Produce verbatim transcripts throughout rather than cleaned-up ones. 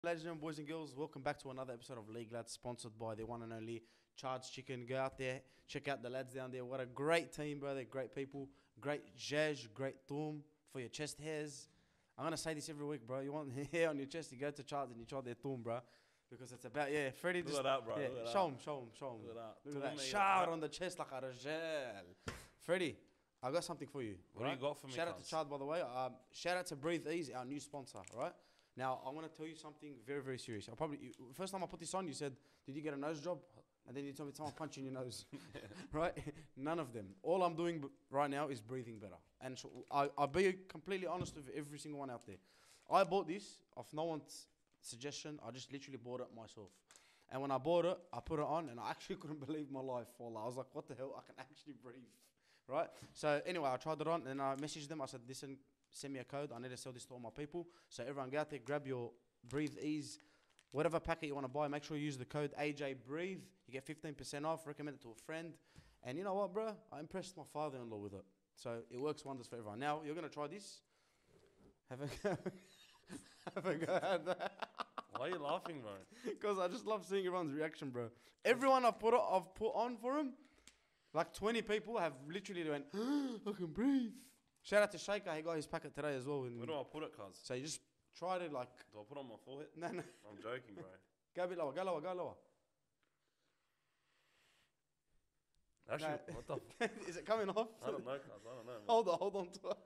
Ladies and gentlemen, boys and girls, welcome back to another episode of League Lads, sponsored by the one and only Charged Chicken. Go out there, check out the lads down there. What a great team, bro. They're great people. Great zhuzh, great thum for your chest hairs. I'm going to say this every week, bro. You want hair on your chest, you go to Charged and you try their thum, bro. Because it's about, yeah, Freddie Look just... at that, bro. Yeah, Look at show that. him, show him, show him. Look at that. Look at that. Thum, Shout yeah. on the chest like a rajal. Freddie, I got something for you. What do you got for me, Shout out to cuz? Chad, by the way. Um, shout out to Breathe Ease, our new sponsor, right? Now, I want to tell you something very, very serious. I probably you, first time I put this on, you said, "Did you get a nose job?" And then you told me someone punched you in your nose, right? None of them. All I'm doing b- right now is breathing better. And so I, I'll be completely honest with every single one out there. I bought this off no one's suggestion. I just literally bought it myself. And when I bought it, I put it on, and I actually couldn't believe my life. Wallah. I was like, "What the hell? I can actually breathe." Right? So anyway, I tried it on, and I messaged them. I said, "Listen, send me a code. I need to sell this to all my people." So everyone go out there, grab your Breathe Ease, whatever packet you want to buy. Make sure you use the code A J Breathe. You get fifteen percent off. Recommend it to a friend. And you know what, bro? I impressed my father-in-law with it. So it works wonders for everyone. Now you're gonna try this. Have a go. Have a go at that. Why are you laughing, bro? Because I just love seeing everyone's reaction, bro. Everyone I've put, o- I've put on for him, like twenty people have literally went, "I can breathe." Shout out to Shaker, he got his packet today as well. Where do I put it, cuz? So you just try to like, Do I put it on my forehead? no, no, I'm joking, bro. go a bit lower, go lower, go lower. Actually, No. what the? F- Is it coming off? I don't know, cuz. I don't know. Man. Hold on, hold on to it.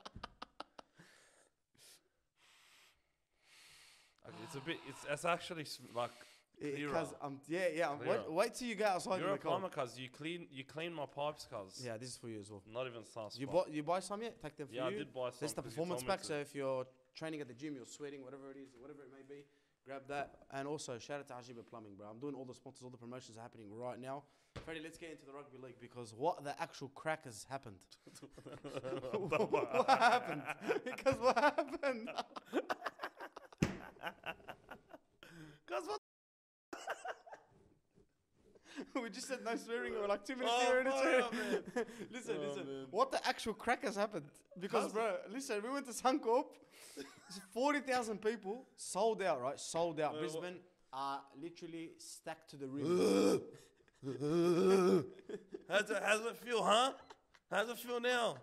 Okay, it's a bit. It's it's actually s- like. Clearer. Because um, yeah, yeah. I'm- Wait, Clearer. wait till you go outside You're in a the car. plumber, cuz. You clean. You clean my pipes, cuz. Yeah, this is for you as well. Not even sauce. You bought, you buy some yet? Take them for Yeah, you. I did buy some. There's the 'cause you performance told me pack. to. So if you're training at the gym, you're sweating, whatever it is, whatever it may be, grab that. And also shout out to Ajiba Plumbing, bro. I'm doing all the sponsors, all the promotions are happening right now. Freddie, let's get into the rugby league because what the actual crack has happened? What happened? Because what happened? Cuz what? We just said no swearing. We're like two minutes Oh, here. and it's fuck here. up, man. listen, Oh, listen. man. What the actual crack has happened? Because, How's- bro, listen, we went to Suncorp. forty thousand people sold out, right? Sold out. Uh, what- Brisbane are literally stacked to the rim. How's it? How's it feel, huh? How's it feel now?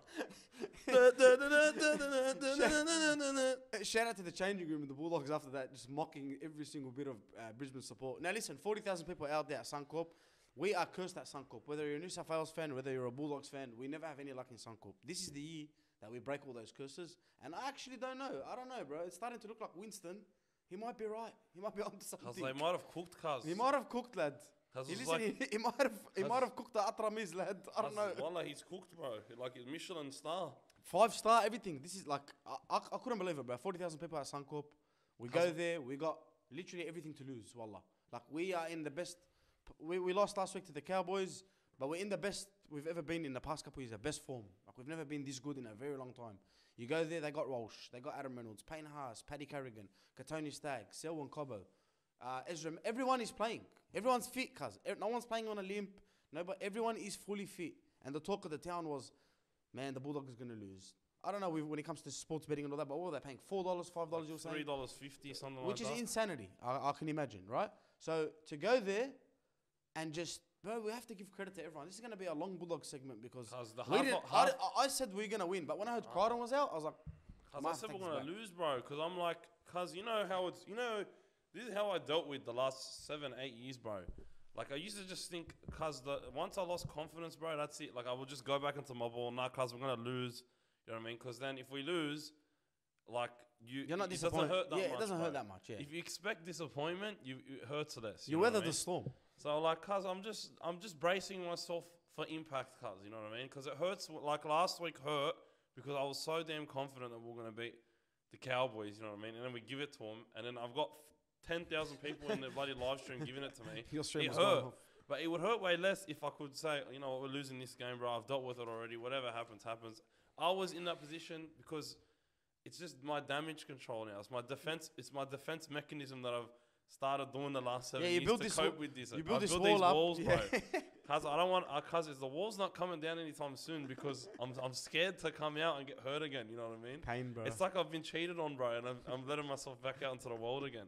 Shout out to the changing room and the Bulldogs after that, just mocking every single bit of uh, Brisbane support. Now, listen, forty thousand people out there at Suncorp. We are cursed at Suncorp. Whether you're a New South Wales fan, whether you're a Bulldogs fan, we never have any luck in Suncorp. This is the year that we break all those curses. And I actually don't know. I don't know, bro. It's starting to look like Winston. He might be right. He might be onto Cuz something. they might have cooked, cuz. He might have cooked, lad. Cuz He, it's listen, like, he, he might have he Cuz- might have cooked the Atramis, lad. I don't know. cuz Wallah, he's cooked, bro. Like a Michelin star. Five star, everything. This is like, I, I, I couldn't believe it, bro. forty thousand people at Suncorp. We go How's- there, we got literally everything to lose, wallah. Like, we are in the best. p- We, we lost last week to the Cowboys, but we're in the best we've ever been in the past couple of years, the best form. Like, we've never been this good in a very long time. You go there, they got Walsh, they got Adam Reynolds, Payne Haas, Paddy Carrigan, Katoni Stagg, Selwyn Cobbo, uh, Ezra. Everyone is playing. Everyone's fit, cuz. E- No one's playing on a limp. No, but everyone is fully fit. And the talk of the town was, man, the Bulldogs is going to lose. I don't know we- when it comes to sports betting and all that, but what were they paying? four dollars, five dollars, you were Three saying? dollars fifty, something Which like is that. insanity, I, I can imagine, right? So to go there and just, bro, we have to give credit to everyone. This is going to be a long Bulldog segment because Cuz the we half, didn't, I, half, di- I- I said we are going to win, but when I heard Crichton was out, I was like, Cuz might I have said to we're take gonna this lose, bro. Cuz I'm like, cuz you know how it's, you know, this is how I dealt with the last seven, eight years, bro. Like I used to just think, cuz the once I lost confidence, bro, that's it. Like I would just go back into my ball. Nah, cuz we're gonna lose. You know what I mean? Cuz then if we lose, like you, you're not it doesn't disappointed. hurt that yeah, much, it doesn't bro. hurt that much, yeah. If you expect disappointment, you it hurts less. You know weather what I the mean? storm. So like, cuz I'm just I'm just bracing myself for impact, cuz you know what I mean? Cuz it hurts. Like last week hurt because I was so damn confident that we are gonna beat the Cowboys. You know what I mean? And then we give it to them, and then I've got ten thousand people in the bloody live stream giving it to me. Your stream It was going hurt. off. But it would hurt way less if I could say, you know, we're losing this game, bro. I've dealt with it already. Whatever happens, happens. I was in that position because it's just my damage control now. It's my defense. It's my defense mechanism that I've started doing the last seven Yeah, you years built to this cope wall- with this. you built I've this built wall these up, walls, yeah. bro. Cause I don't want, uh, cause it's the wall's not coming down anytime soon because I'm I'm scared to come out and get hurt again. You know what I mean? Pain, bro. It's like I've been cheated on, bro, and I'm, I'm letting myself back out into the world again.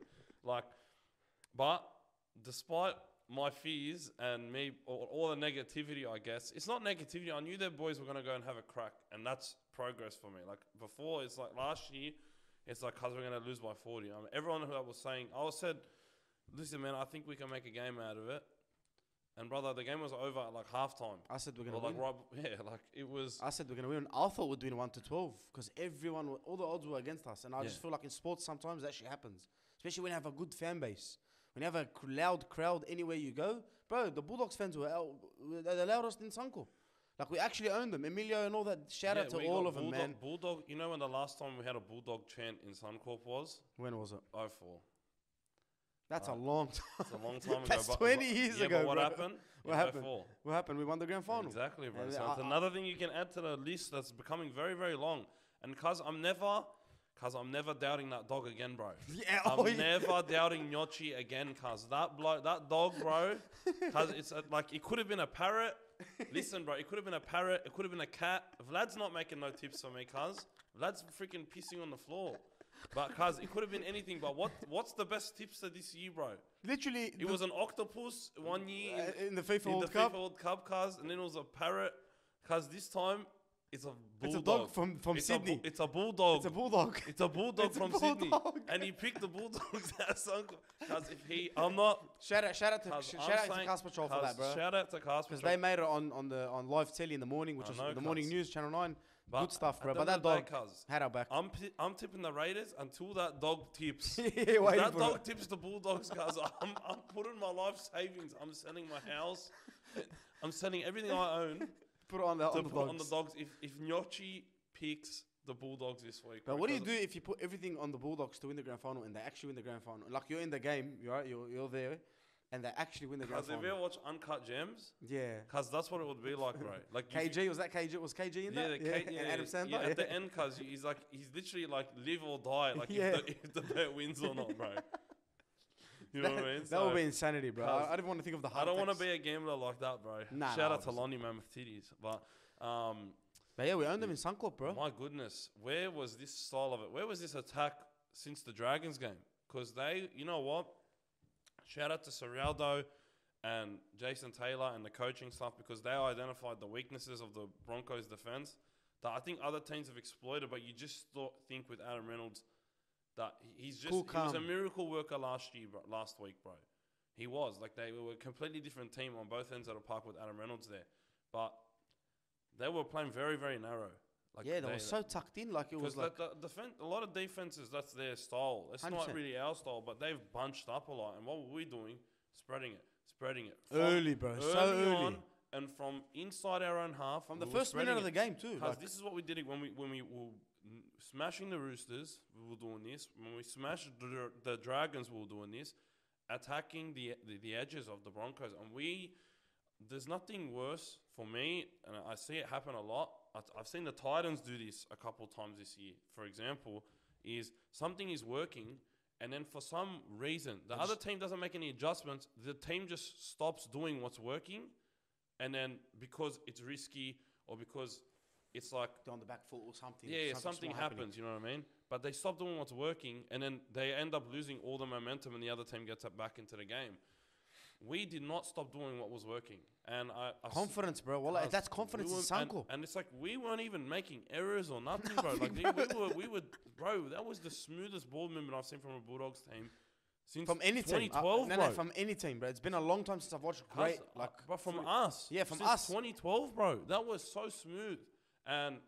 Like, but despite my fears and me, all, all the negativity, I guess it's not negativity. I knew their boys were gonna go and have a crack, and that's progress for me. Like before, it's like last year, it's like cause we're gonna lose by forty. I mean, everyone who I was saying, I was said, listen, man, I think we can make a game out of it. And brother, the game was over at like halftime. I said we're gonna Or like win. right, yeah, like it was. I said we're gonna win. I thought we'd win one to twelve because everyone, wa- all the odds were against us, and I Yeah. just feel like in sports sometimes that shit happens, especially when you have a good fan base, when you have a cr- loud crowd anywhere you go, bro. The Bulldogs fans were out, they allowed us in Sunco, like we actually owned them. Emilio and all that. Shout Yeah, out to we all got of them, Bulldog, man. Bulldog, you know when the last time we had a Bulldog chant in Suncorp was? When was it? oh four. That's Uh, a long time. It's a long time ago. That's but- twenty but- years yeah, ago, But what bro. happened? What In happened? oh four. What happened? We won the grand final. Exactly, bro. And So I- it's I- another thing you can add to the list that's becoming very, very long. And cause I'm never, cause I'm never doubting that dog again, bro. Yeah, I'm oh, yeah. never doubting Nyochi again, cause that bloke, that dog, bro. Cause it's a, like it could have been a parrot. Listen, bro, it could have been a parrot. It could have been a cat. Vlad's not making no tips for me, cuz. Vlad's freaking pissing on the floor. But cuz it could have been anything. But what what's the best tipster this year, bro? Literally, It was an octopus one year in, uh, in the FIFA in World the Cup. FIFA World Cup, cuz, and then it was a parrot. Cuz this time it's a bulldog. It's a dog from from It's Sydney. A, bu- it's a bulldog. It's a bulldog. It's a bulldog It's a from Sydney, bulldog. and he picked the bulldogs at Suncorp. Cuz if he, I'm not. Shout out, shout out to Cuz sh- I'm shout out to saying- Casper Troll for cuz that, bro. Shout out to Casper Because Troll. they made it on, on the on live telly in the morning, which I was know, the morning cuz. news, Channel Nine. But Good stuff, at bro. the But end that of the day, dog cuz, had our back. I'm pi- I'm tipping the Raiders until that dog tips. yeah, If waiting that for dog it. tips the Bulldogs, guys, I'm I'm putting my life savings. I'm selling my house. I'm selling everything I own Put it on the, to on the put dogs. on the dogs. If if Nyochi picks the Bulldogs this week, But bro, what do you 'cause do if you put everything on the Bulldogs to win the grand final and they actually win the grand final? Like you're in the game, you're right, you're you're there, and they actually win the grand Cause if you final. ever watch Uncut Gems, Yeah. cause that's what it would be like, bro. Like if you- K G was that K G? Was K G in Yeah, that? the K- yeah, and Adam Sandler. yeah, Yeah, at the end, cause he's like he's literally like live or die, like Yeah. if, the, if the bet wins or not, bro. You know that, what I mean? that would So, be insanity, bro. cuz I, I didn't want to think of the. I Heart don't want to attacks. be a gambler like that, bro. Nah, Shout nah, out to obviously. Lonnie Mammoth Titties, but um, But yeah, we owned them in Suncorp, bro. my goodness, where was this style of it? Where was this attack since the Dragons game? Because they, you know what? Shout out to Serraldo and Jason Taylor and the coaching staff because they identified the weaknesses of the Broncos' defense that I think other teams have exploited. But you just thought, think with Adam Reynolds that he- he's just Cool, he was a calm. miracle worker last year, bro, last week, bro. He was like they were a completely different team on both ends of the park with Adam Reynolds there, but they were playing very, very narrow. Like yeah, they were so tucked in, like it was because like. the, the defen- a lot of defenses, that's their style. It's one hundred not percent. really our style, but they've bunched up a lot. And what were we doing? Spreading it, spreading it. From Early, bro, so early. on, and from inside our own half. From the we were first minute spreading of the it. game too. Because Like, this is what we did it when we when we were n- smashing the Roosters. We were doing this. When we smashed the, the Dragons, we were doing this. Attacking the, the the edges of the Broncos, and we. There's nothing worse for me, and I see it happen a lot. I've- I've seen the Titans do this a couple times this year. For example, is something is working, and then for some reason the They other just- team doesn't make any adjustments. The team just stops doing what's working, and then because it's risky or because it's like they're on the back foot or something. yeah, yeah, something's something not happening. happens. You know what I mean? But they stop doing what's working, and then they end up losing all the momentum, and the other team gets it back into the game. We did not stop doing what was working, and I, I s- Confidence, bro. Well, Cuz that's confidence we in were- and, Suncorp. and it's like we weren't even making errors or nothing, bro. Like Nothing, they- we were, we were, bro. That was the smoothest ball movement I've seen from a Bulldogs team since From any team, twenty Uh, twelve, no, bro. no, from any team, bro. It's been a long time since I've watched Cuz, great, uh, like, but from footy. us, Yeah, from since us. twenty twelve, bro. That was so smooth. And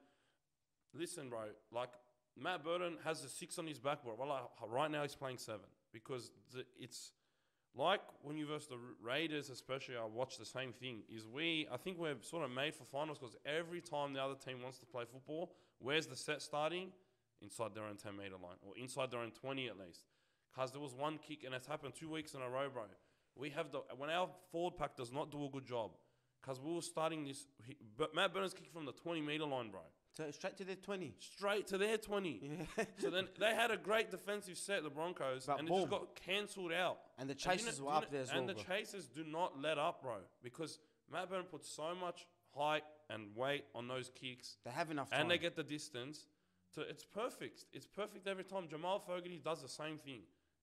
listen, bro, like Matt Burton has a six on his back, bro. Well, like, right now he's playing seven because the, it's like when you versus the Ra- Raiders, especially. I watch the same thing. Is we? I think we're sort of made for finals because every time the other team wants to play football, where's the set starting? Inside their own ten meter line or inside their own twenty at least. Because there was one kick and it's happened two weeks in a row, bro. We have the when our forward pack does not do a good job. Because we were starting this, he, but Matt Burton's kicking from the twenty meter line, bro. So straight to their twenty. Straight to their twenty. Yeah. So then they had a great defensive set, the Broncos, But and it just boom. got cancelled out. And the And do you chasers know- were do you up know- there as and well, the bro. chasers do not let up, bro, because Matt Burton puts so much height and weight on those kicks, They have enough time. and they get the distance. To it's perfect. It's perfect every time. Jamal Fogarty does the same thing.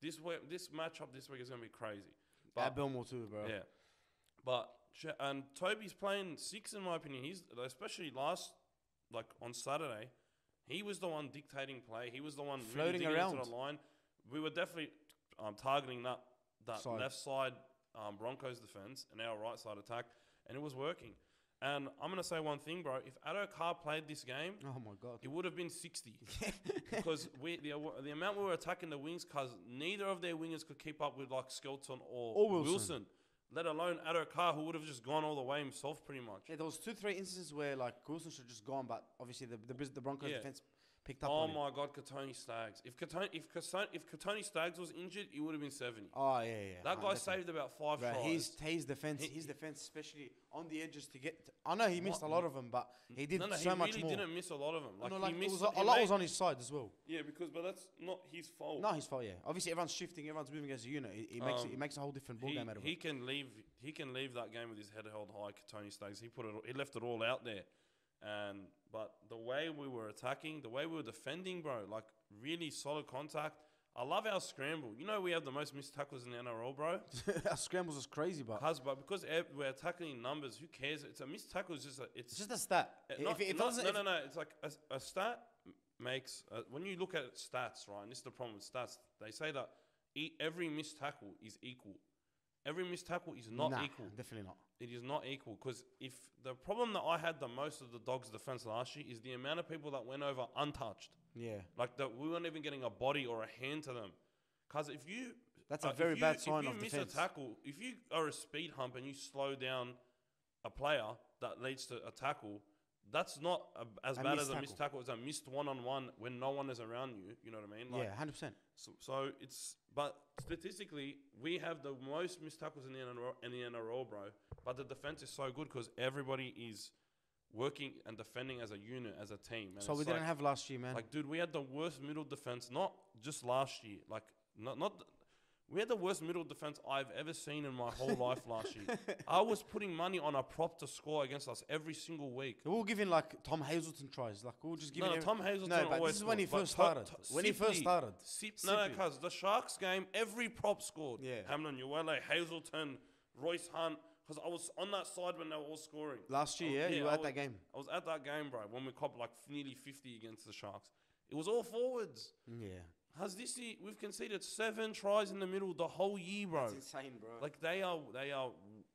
This week, this matchup this week is gonna be crazy. But At Belmore too, bro. yeah, but Ch- and Toby's playing six in my opinion. He's especially last like on Saturday, he was the one dictating play. He was the one Floating really digging around. into the line. We were definitely um, targeting that that Side. left side um, Broncos defense and our right side attack, and it was working. And I'm gonna say one thing, bro. If Addo Carr played this game, Oh my god. it would have been sixty because we the the amount we were attacking the wings, cause neither of their wingers could keep up with like Skelton or, Or Wilson. Wilson. Let alone Addo Carr, who would have just gone all the way himself, pretty much. Yeah, there was two, three instances where like Wilson should have just gone, but obviously the the, Bris- the Broncos Yeah. defense picked up Oh on him. my God, Katoni Staggs! If Katoni if Katoni, if Katoni Staggs was injured, it would have been seventy. Oh yeah, yeah. that no, guy definitely. saved about five Bro, tries. his his defense, He- his defense, especially on the edges to get. I know he missed What- a lot of them, but he did no, no, so he much really more. didn't miss a lot of them. Like, no, he like it missed was a, he a lot made- was on his side as well. Yeah, because but that's not his fault. No, his fault. Yeah, obviously everyone's shifting, everyone's moving as a unit. He, he makes it, he Um, makes a whole different ball he, game out of he it. can leave. He can leave that game with his head held high. Tony Staggs. He put it. He left it all out there, and but the way we were attacking, the way we were defending, bro, like really solid contact. I love our scramble. You know we have the most missed tackles in the N R L, bro. Our scrambles was crazy, but Cause, but because ev- we're tackling in numbers, who cares? It's a missed tackle. Is just a, it's, it's just a stat. uh, if not- it, if it not- doesn't, no, if- no, no. It's like a, a stat m- makes uh, when you look at stats, right? And this is the problem with stats. They say that e- every missed tackle is equal. Every missed tackle is not nah, equal. definitely not. It is not equal because if the problem that I had the most of the Dogs' defense last year is the amount of people that went over untouched, Yeah, like that we weren't even getting a body or a hand to them. Because if you that's uh, a if very you- bad sign if you of miss defense. a tackle, if you are a speed hump and you slow down a player that leads to a tackle, that's not a, as A bad missed as a missed tackle. It's a missed one-on-one when no one is around you. You know what I mean? Like, Yeah, hundred percent. So, so it's but statistically we have the most missed tackles in the N R L, in the N R L, bro. But the defense is so good because everybody is working and defending as a unit, as a team. And So it's we didn't like, have last year, man. like, dude, we had the worst middle defense, not just last year. Like, not not. th- we had the worst middle defense I've ever seen in my whole life last year. I was putting money on a prop to score against us every single week. we were giving like Tom Hazelton tries. Like we were just giving. No, no, every- Tom Hazelton No, but always this is when he scored, first but started. To- to- When he first Sipley- started. Sip, no, no, Sipley. because the Sharks game, every prop scored. Yeah. Hamlin, Uele, Hazelton, Royce Hunt. Because I was on that side when they were all scoring. Last year, I was- yeah, you were I at was- that game. I was at that game, bro, when we copped like nearly fifty against the Sharks. It was all forwards. Yeah, Has this year, we've conceded seven tries in the middle the whole year, bro. that's insane, bro. Like they are, they are.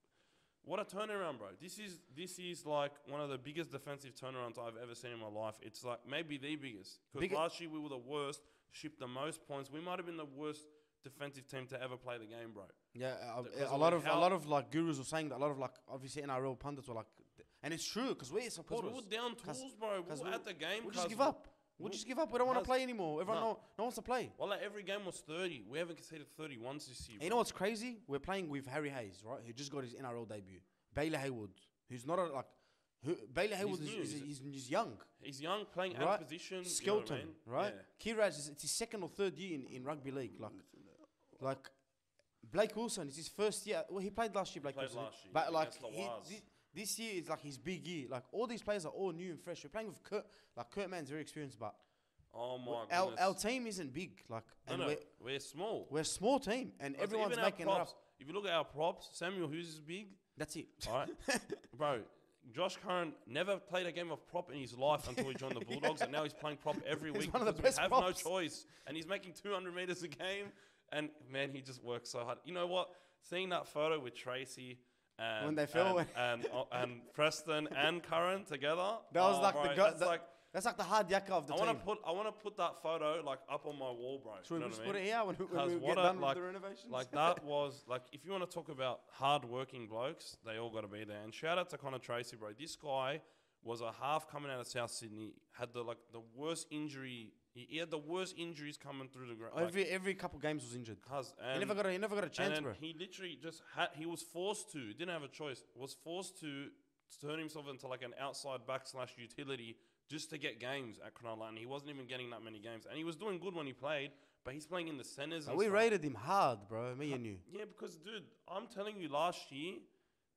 What a turnaround, bro! This is this is like one of the biggest defensive turnarounds I've ever seen in my life. It's like maybe the biggest. Because Bigger- last year we were the worst, shipped the most points. We might have been the worst defensive team to ever play the game, bro. yeah, uh, Because a of lot of a how- lot of like gurus were saying that. A lot of like obviously N R L pundits were like, and it's true because we're Because supporters. we were down Cause- tools, bro. We cause were we- at the game. We'll just cause give we- up. We'll we- just give up. We don't want to Cause- play anymore. Everyone No. no, no one wants to play. Well, like every game was thirty. We haven't conceded thirty once this year. And you bro. know what's crazy? We're playing with Harry Hayes, right? Who just got his N R L debut. Bailey Haywood, who's not a like, who, Bailey Haywood is, new, is, he's- he's, he's young. He's young, playing out Right. of position. you know what I Skelton, mean? right? Yeah. Kiraj is it's his second or third year in, in rugby league. Like, like Blake Wilson is his first year. Well, he played last year. Blake Played Wilson, last year but like against the he, Waz. thi- this year is like his big year. Like all these players are all new and fresh. We're playing with Kurt. Like Kurt Mann's very experienced, but Oh my our goodness. our team isn't big. Like, no, and no, we're we're small. we're a small team, and Because everyone's even our making it props, up. If you look at our props, Samuel Hughes is big. That's it. All right, bro. Josh Curran never played a game of prop in his life until he joined the Bulldogs, and now he's playing prop every He's week. one of the because best we have props. no choice, and he's making two hundred meters a game. And man, he just works so hard. You know what? Seeing that photo with Tracy. And, When they fell. and and, uh, and Preston and Curran together. That was oh, like bro, the go- that's the- like That's like the hard yakka of the I team. want to put I want to put that photo like up on my wall, bro. Should you know we just what I put mean? it here when, when Because we what get a- done like- with the renovations? Like that was like if you want to talk about hard-working blokes, they all got to be there. And shout out to Connor Tracy, bro. This guy was a half coming out of South Sydney. Had the like the worst injury. He, he had the worst injuries coming through the ground. every every couple games was injured. cuz He and, never got a he never got a and chance, then bro. he literally just had. He was forced to. Didn't have a choice. Was forced to turn himself into like an outside back slash utility just to get games at Cronulla, and he wasn't even getting that many games. And he was doing good when he played, but he's playing in the centres. Like, and we stuff. rated him hard, bro. Me and you. Yeah, because dude, I'm telling you, last year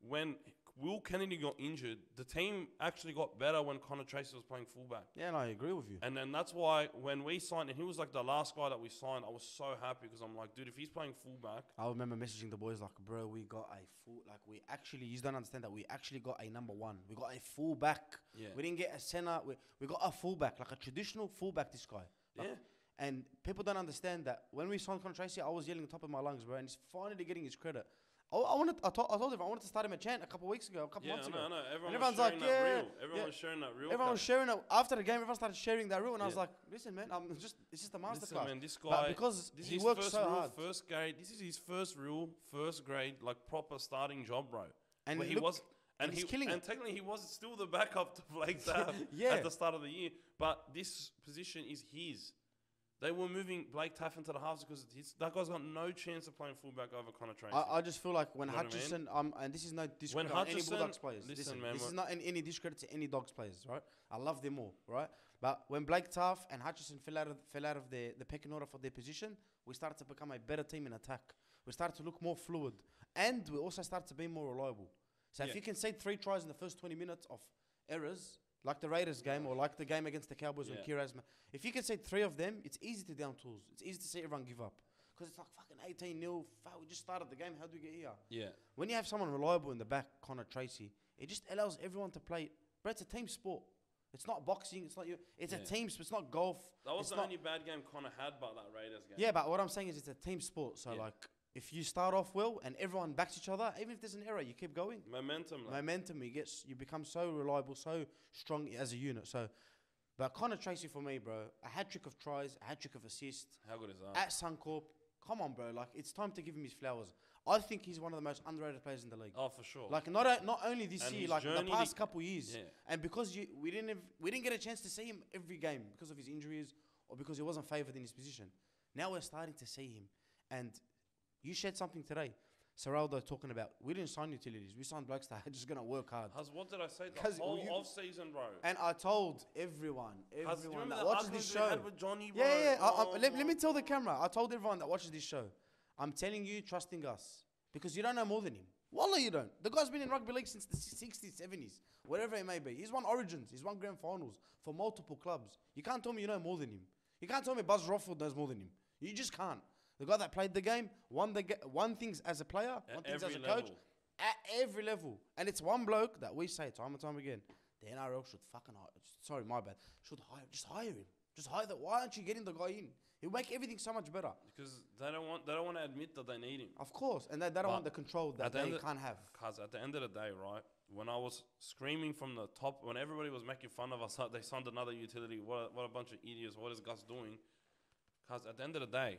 when Will Kennedy got injured, the team actually got better when Connor Tracy was playing fullback. Yeah, and I agree with you. And then that's why when we signed, and he was like the last guy that we signed, I was so happy because I'm like, dude, if he's playing fullback, I remember messaging the boys like, bro, we got a full, like we actually, you don't understand that we actually got a number one. We got a fullback. Yeah. We didn't get a center. We, we got a fullback, like a traditional fullback, this guy. Like, yeah. And people don't understand that when we signed Connor Tracy, I was yelling top of my lungs, bro, and he's finally getting his credit. I, I wanted, I, to, I told him I wanted to start him a chant a couple of weeks ago, a couple Yeah, months I know, ago. I know. Everyone And was everyone's sharing like, that yeah, reel. Everyone yeah. was sharing that reel. Everyone was Kat. sharing it after the game. Everyone started sharing that reel, and I was Yeah. like, "Listen, man, I'm just it's just a masterclass." Listen, man, this But guy, because this he is his works first so real, hard, first grade. This is his first real, first grade, like proper starting job, bro. and Where he look, was, and, and he he's killing and it. technically he was still the backup to Blake Taft Yeah. at the start of the year. But this position is his. They were moving Blake Taft into the halves because he's, that guy's got no chance of playing fullback over Connor Tracy. I, I just feel like when You know what I mean? Hutchison, um, and this is no discredit on any Hutchison- Bulldogs players. listen, Listen, man, this what- is not in any discredit to any Dogs players, right? I love them all, right? But when Blake Taft and Hutchison fell out of fell out of the the pecking order for their position, we started to become a better team in attack. We started to look more fluid, and we also started to be more reliable. So Yeah. if you can say three tries in the first twenty minutes of errors, like the Raiders game or like the game against the Cowboys when Yeah. Kiraz, if you can say three of them, it's easy to down tools. It's easy to see everyone give up. Because it's like fucking eighteen nil. Fuck, we just started the game. How do we get here? yeah. When you have someone reliable in the back, Connor Tracy, it just allows everyone to play. But it's a team sport. It's not boxing. It's not you. It's Yeah. a team sport. It's not golf. That was it's the not, only bad game Connor had, but that Raiders game. Yeah, but what I'm saying is it's a team sport. So Yeah. like, if you start off well and everyone backs each other, even if there's an error, you keep going. Momentum. Like. Momentum, you get, s- you become so reliable, so strong as a unit. So, but Connor Tracy for me, bro, a hat trick of tries, a hat trick of assists How good is that? at Suncorp. Come on, bro. Like it's time to give him his flowers. I think he's one of the most underrated players in the league. Oh, for sure. Like not o- not only this And year, his like the journey past to- couple years, yeah. and because you we didn't have, we didn't get a chance to see him every game because of his injuries or because he wasn't favoured in his position. Now we're starting to see him, and you shared something today. Seraldo talking about we didn't sign utilities, we signed blokes that are just gonna work hard. Huz, what did I say? The 'Cause whole you- off season, bro. And I told everyone, Huz, do you everyone remember that the watches arguments this we show. had with Johnny, bro? Yeah, yeah. I, I, Oh let, let me my tell the God. camera. I told everyone that watches this show. I'm telling you, trusting us. Because you don't know more than him. Wallah, you don't. The guy's been in rugby league since the sixties, seventies, whatever it may be. He's won Origins. He's won Grand Finals for multiple clubs. You can't tell me you know more than him. You can't tell me Buzz Rothfield knows more than him. You just can't. The guy that played the game, won the ga- won things as a player, At won things as a every coach, level. at every level. And it's one bloke that we say time and time again. The N R L should fucking hire. Sorry, my bad. Should hire. Just hire him. Just hire that. Why aren't you getting the guy in? He'll make everything so much better. Because they don't want they don't want to admit that they need him. Of course, and they, they don't But want the control that at the they end of- can't have. Cause at the end of the day, right, when I was screaming from the top, when everybody was making fun of us, they signed another utility. What a, what a bunch of idiots! What is Gus doing? Cause at the end of the day,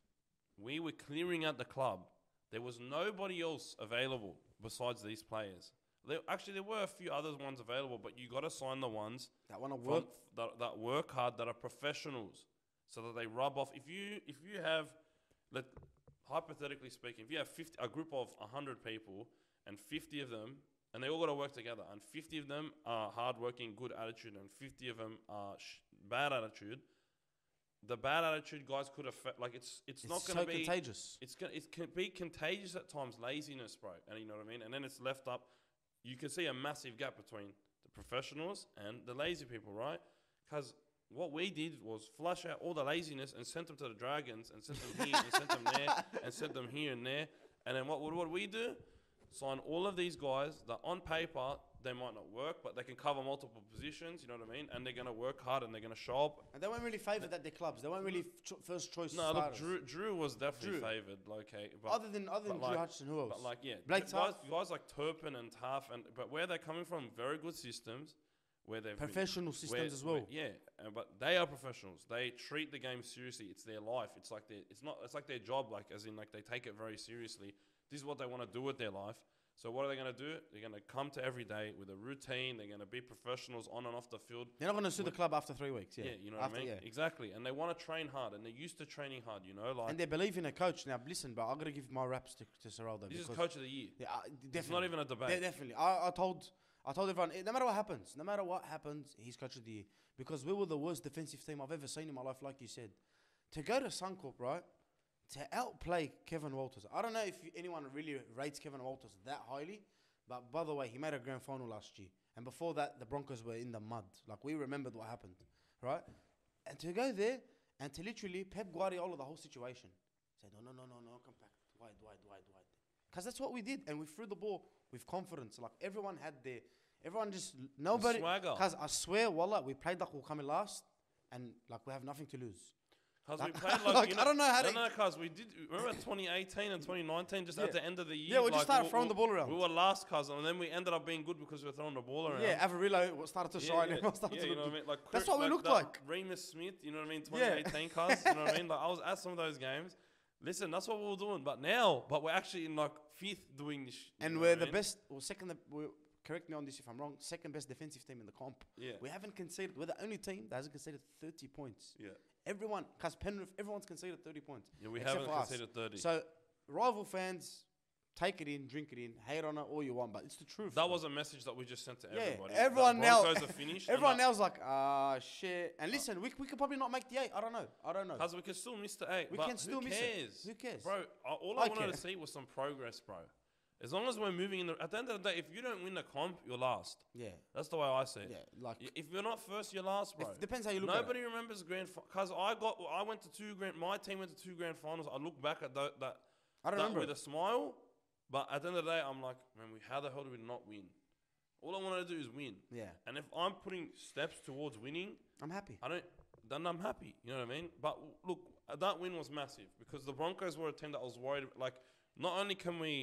we were clearing out the club. There was nobody else available besides these players. There, actually, there were a few other ones available, but you got to sign the ones That want to from work. that, that work hard, that are professionals, so that they rub off. If you if you have, let hypothetically speaking, if you have fifty, a group of a hundred people, and fifty of them, and they all got to work together, and fifty of them are hardworking, good attitude, and fifty of them are sh- bad attitude. The bad attitude guys could affect. Like it's it's, It's not so going to be. contagious. It's gonna it can be contagious at times. Laziness, bro, and you know what I mean. And then it's left up. You can see a massive gap between the professionals and the lazy people, right? Because what we did was flush out all the laziness and sent them to the Dragons and sent them here and sent them there and sent them here and there. And then what what what we do? Sign all of these guys that on paper they might not work, but they can cover multiple positions. You know what I mean? And they're gonna work hard and they're gonna show up. And they weren't really favoured at their clubs. They weren't really f- cho- first choice No, look, starters. Drew Drew was definitely Drew. favoured. Okay, but other than other than but Drew like- Hutchison, who else? But like, yeah, Blake guys, Taft. guys like Turpin and Taff, and but where they're coming from, very good systems, where they've been- Professional systems where- as well. where- yeah, uh, but they are professionals. They treat the game seriously. It's their life. It's like their, it's not. It's like their job. Like as in, like they take it very seriously. This is what they want to do with their life. So what are they going to do? They're going to come to every day with a routine. They're going to be professionals on and off the field. They're not going to sue the club after three weeks. Yeah, Yeah, you know after, what I mean? Yeah. Exactly. And they want to train hard, and they're used to training hard. You know, like And they believe in a coach. Now, listen, but I'm going to give my raps to, to Seraldo. this is because coach of the year. Yeah, uh, definitely. It's not even a debate. Yeah, definitely. I, I told I told everyone, eh, no matter what happens, no matter what happens, he's coach of the year. Because we were the worst defensive team I've ever seen in my life, like you said. To go to Suncorp, right, to outplay Kevin Walters. I don't know if you- anyone really rates Kevin Walters that highly, But by the way, he made a grand final last year. And before that, the Broncos were in the mud. Like, we remembered what happened, right? And to go there and to literally Pep Guardiola the whole situation. Said, no, no, no, no, no, compact. Wide, wide, wide, wide. Because that's what we did. And we threw the ball with confidence. Like, everyone had their... Everyone just... Nobody... Swagger. Because I swear, wallah, we played like we'll come in last. And, like, we have nothing to lose. Because we Like- played like, like, you know, I don't know how no, to- no, because we did. Remember twenty eighteen and twenty nineteen, just Yeah. at the end of the year. Yeah, we just like, started throwing the ball around. We were last, cousin, and then we ended up being good because we were throwing the ball around. Yeah, Avarillo started to Yeah, shine. yeah, Everyone started yeah, to you know look what I good. mean? Like That's Chris- what we looked that like. Remus Smith, you know what I mean? Yeah. twenty eighteen, cuz, you know what I mean? Like I was at some of those games. Listen, that's what we were doing. But now, but we're actually in like fifth doing this. sh- you And know we're what I the mean? best, well, second, the- we're, correct me on this if I'm wrong, second best defensive team in the comp. Yeah. We haven't conceded, we're the only team that hasn't conceded thirty points. Yeah. Everyone, because Penrith, everyone's conceded thirty points. Yeah, we except haven't for us. conceded thirty. So, rival fans, take it in, drink it in, hate on it all you want, but it's the truth. that bro. was a message that we just sent to Yeah, everybody. everyone that now- Broncos are finished. and Everyone that- else like, ah, shit. And listen, we, we could probably not make the eight. I don't know. I don't know. Cause we can still miss the eight. We but can still who miss cares? it. Who cares? Bro, I- all I I, wanted care. to see was some progress, bro. As long as we're moving in the... At the end of the day, if you don't win the comp, you're last. Yeah. That's the way I see it. Yeah. Like, Y- If you're not first, you're last, bro. it depends how you look Nobody at it. remembers grand... Because I got... I went to two grand... My team went to two grand finals. I look back at tho- that, I don't that remember. with it. a smile. But at the end of the day, I'm like, man, we, how the hell do we not win? All I want to do is win. Yeah. And if I'm putting steps towards winning... I'm happy. I don't. Then I'm happy. You know what I mean? But w- look, uh, that win was massive because the Broncos were a team that I was worried. Like, not only can we,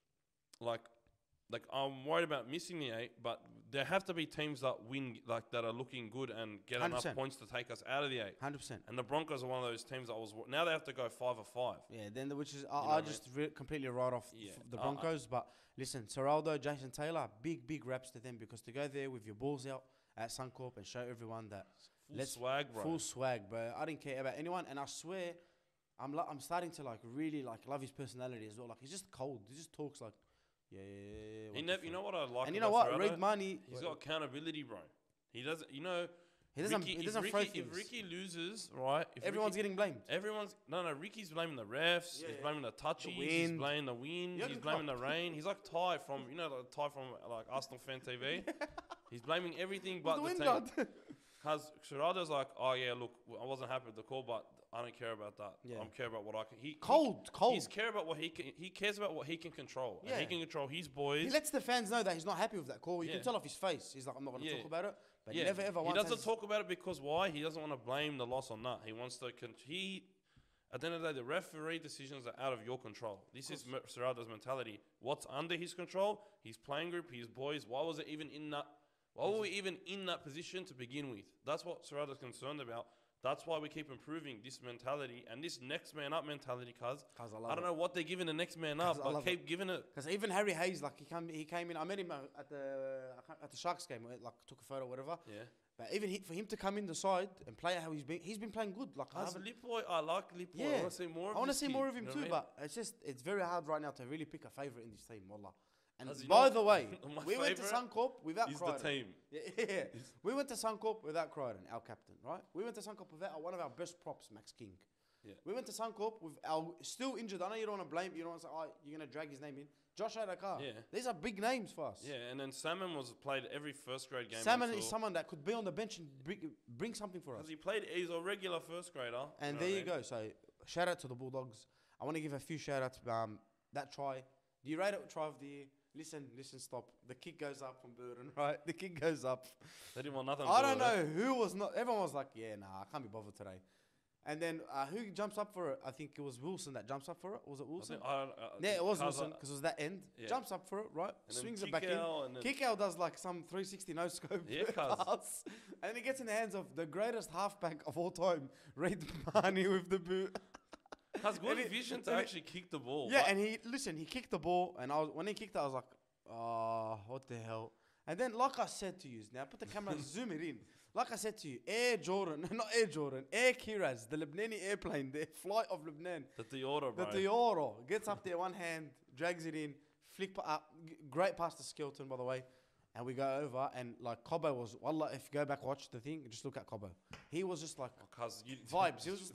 like, like I'm worried about missing the eight, but there have to be teams that win, like that are looking good and get one hundred enough percent. points to take us out of the eight. one hundred percent. And the Broncos are one of those teams that I was. wor- Now they have to go five or five. Yeah, then the, which is know I, what I I mean? just re- completely write off Yeah. f- the Uh, Broncos. but listen, Seraldo, Jason Taylor, big big raps to them because to go there with your balls out at Suncorp and show everyone that Full Let's- swag, bro. full swag, bro. I didn't care about anyone, and I swear, I'm lo- I'm starting to like really like love his personality as well. Like he's just cold. He just talks like, yeah. yeah, yeah, yeah, He what the never, you fuck. know what I like. And you know about what? Serrato? Reid Marnie, He's got accountability, bro. He doesn't. You know. he doesn't Ricky, he if doesn't Ricky, throw if things. Ricky loses, right? If Everyone's Ricky, getting blamed. Everyone's no, no. Ricky's blaming the refs. Yeah, he's yeah. blaming the touchies. He's wind. blaming the wind. Jurgen He's blaming the Klopp. rain. He's like Ty from you know like Ty from like Arsenal Fan T V. He's blaming everything but the the, wind team. god. Because Gerardo's like, oh yeah, look, w- I wasn't happy with the call, but I don't care about that. Yeah. I care about what I can. He Cold, He, cold. he's care about what he can. He cares about what he can control. And he Yeah. can control his boys. He lets the fans know that he's not happy with that call. You Yeah. can tell off his face. He's like, I'm not going to Yeah. talk about it. But yeah. he never ever He once doesn't has- talk about it because why? He doesn't want to blame the loss on that. He wants to. Con- he, at the end of the day, the referee decisions are out of your control. This is Mer- Serrato's mentality. What's under his control? His playing group, his boys. Why was it even in that? Why were we even in that position to begin with? That's what Serrato's concerned about. That's why we keep improving this mentality and this next man up mentality. Cause, 'Cause I love I don't it. know what they're giving the next man 'Cause up, I but love keep giving it. Because even Harry Hayes, like he came, he came in. I met him uh, at the I can't- at the Sharks game. Like took a photo, or whatever. Yeah. But even he, for him to come in the side and play how he's been, he's been playing good. Like I As haven't- Lipoy, I like Lipoy. I Yeah. want to see more of I want to this see kid, more of you him know too. what I mean? But it's just it's very hard right now to really pick a favorite in this team, wallah. And As you by know, the way, my we went to favourite Suncorp without Is the Crichton. team. Yeah, yeah. We went to Suncorp without Crichton, our captain, right? We went to Suncorp without one of our best props, Max King. Yeah. We went to Suncorp with our still injured. I know you don't want to blame. You don't want to say, oh, you're going to drag his name in. Josh Adakar. Yeah. These are big names for us. Yeah, and then Salmon was played every first grade game. Salmon until- is someone that could be on the bench and bring, bring something for us. Because he played, he's a regular first grader. And know there what I you mean? go. So shout out to the Bulldogs. I want to give a few shout outs. Um, that try. Do you rate it try of the year? Listen, listen, stop. The kick goes up from Burden, right? The kick goes up. They didn't want nothing to I do don't with it. know who was not. Everyone was like, yeah, nah, I can't be bothered today. And then uh, who jumps up for it? I think it was Wilson that jumps up for it. Was it I Wilson? think- I don't- uh, Yeah, it was Kaza- Wilson because it was that end. Yeah. Jumps up for it, right? and then Swings it back in. Kickout and then- Kickout does like some three sixty no scope Yeah, cuz. pass, and then he gets in the hands of the greatest halfback of all time, Reid Marnie with the boot. Has good And it- vision to and it- actually kick the ball. Yeah, but and he listen. He kicked the ball, and I was when he kicked it, I was like, "Oh, what the hell?" And then, like I said to you, now put the camera, zoom it in. Like I said to you, Air Jordan, not Air Jordan, Air Kiraz, the Lebanese airplane, the flight of Lebanon, the Toyota, bro. the Toyota gets up there, one hand, drags it in, flick pa- up, g- great pass to Skelton, by the way. And we go over, and like Cobbo was, wallah, if you go back watch the thing, just look at Cobbo. He was just like Cause you vibes. He was just like,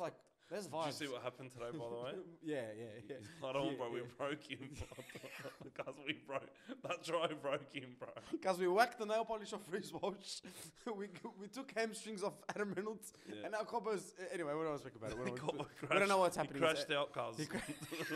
There's Did you vibes. see what happened today, by the way? Yeah, yeah, yeah. I don't, Yeah, bro. We yeah. broke him. Because we broke. That try broke him, bro. Because we whacked the nail polish off Reece Walsh. we we took hamstrings off Adam Reynolds. Yeah. And now Cobbo's... Anyway, we don't want to speak about it. We don't, Cobbo we, we crashed- don't know what's He happening. crashed It's- out, cuz. he cra-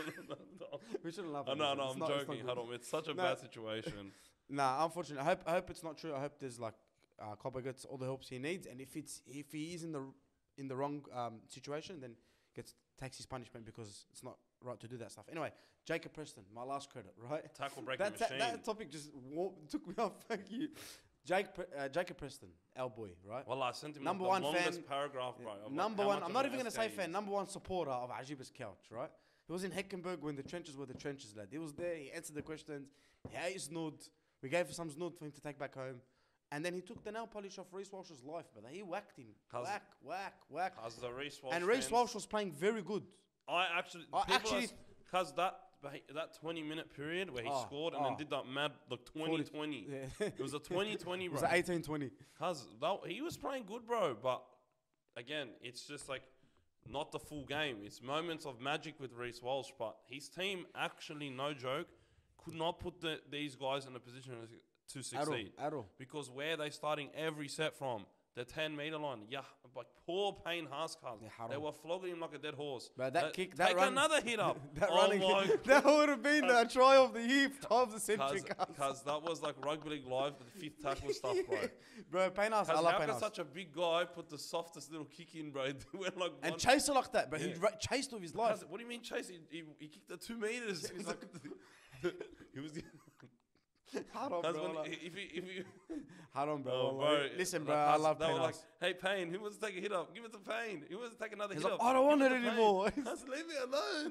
we shouldn't laugh Oh, at no, this. no, It's I'm not- it's joking. not Hold on. It's such a No. bad situation. Nah, unfortunately, I hope I hope it's not true. I hope there's like uh, Cobbo gets all the help he needs, and if it's if he is in the in the wrong um, situation, then gets takes his punishment because it's not right to do that stuff. Anyway, Jacob Preston, my last credit, right? Tackle breaking That, machine. that, that topic just wa- took me off. Thank you, Jake Pre- uh, Jacob Preston, our boy, right? Well, I sent him Number the one longest fan- paragraph, bro. of like Number how one, much I'm of not an even gonna S say K he fan. is. Number one supporter of Ajib's couch, right? He was in Heckenberg when the trenches were the trenches, lad. He was there. He answered the questions. He ate snood. We gave some snood for him to take back home. And then he took the nail polish off Reece Walsh's life, but he whacked him. Cause- whack, whack, whack. As the Reece Walsh And Reece fans- Walsh was playing very good. I actually, I actually- because that that twenty minute period where he Oh, scored and oh. then did that mad like twenty twenty. Yeah. It was a twenty twenty, It bro. was eighteen twenty. Cause that, he was playing good, bro. But again, it's just like not the full game. It's moments of magic with Reece Walsh, but his team actually, no joke, could not put the, these guys in a position to At all. succeed. At all. Because where they starting every set from, the ten meter line, yeah, like poor Payne Haas cars. Yeah, They haram. were flogging him like a dead horse. But that Uh, kick, that take run, another hit up. that oh running, my that would have been the try of the year, try of the century. Because that was like rugby league live, the fifth tackle stuff, bro. Bro, Paynas, I Cause love how can Paynas. such a big guy put the softest little kick in, bro? It went like And one- chase it like that, but he Yeah. ra- chased with his life. Cause- what do you mean chase? He, he, he kicked the two meters. He's like, he was. Hold on, Cause bro. when, like- if he, if he, Hold on, bro. oh, like, bro. Listen, like, bro, I Haas- love They were like, Paynas. hey, Payne, who wants to take a hit up? Give it to Payne. Who wants to take another He's hit like, up? I don't want Give it to Payne." anymore. I said, leave me alone.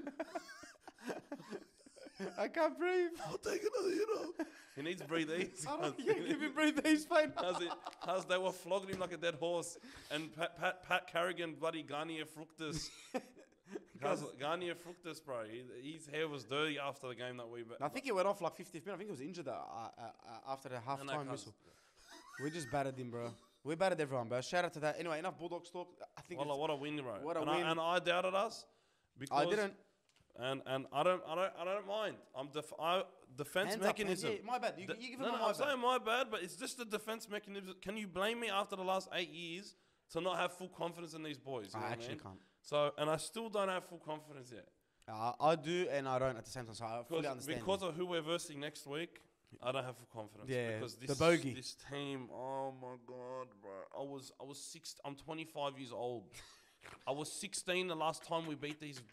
I can't breathe. I'll take another hit up. He needs to breathe easy. I don't yeah, give him breathe. He's fine. How's it? How's they were flogging him like a dead horse, and Pat Pat, Pat Carrigan bloody Garnier Fructus, How's it- Garnier Fructus, bro. He, his hair was dirty after the game that we. I think he went off like fiftieth minute. I think he was injured uh, uh, uh, after the half And that time cuz- whistle. We just battered him, bro. We battered everyone, bro. Shout out to that. Anyway, enough Bulldogs talk. I think What a, it's, what a win, bro. what a and, win. I, and I doubted us. Because I didn't. And and I don't I don't I don't mind. I'm def- I, defense Hands up, hands- mechanism. yeah, my bad. You, The- you give no, him no, a my I'm bad. saying my bad, but it's just the defense mechanism. Can you blame me after the last eight years to not have full confidence in these boys? You know I what actually mean? can't. So, and I still don't have full confidence yet. Uh, I do and I don't at the same time. So I fully Because, understand. because of who we're versing next week, I don't have full confidence. Yeah, because the this, bogey. this team, oh my god, bro! I was, I was six. I'm twenty-five years old. I was sixteen the last time we beat these.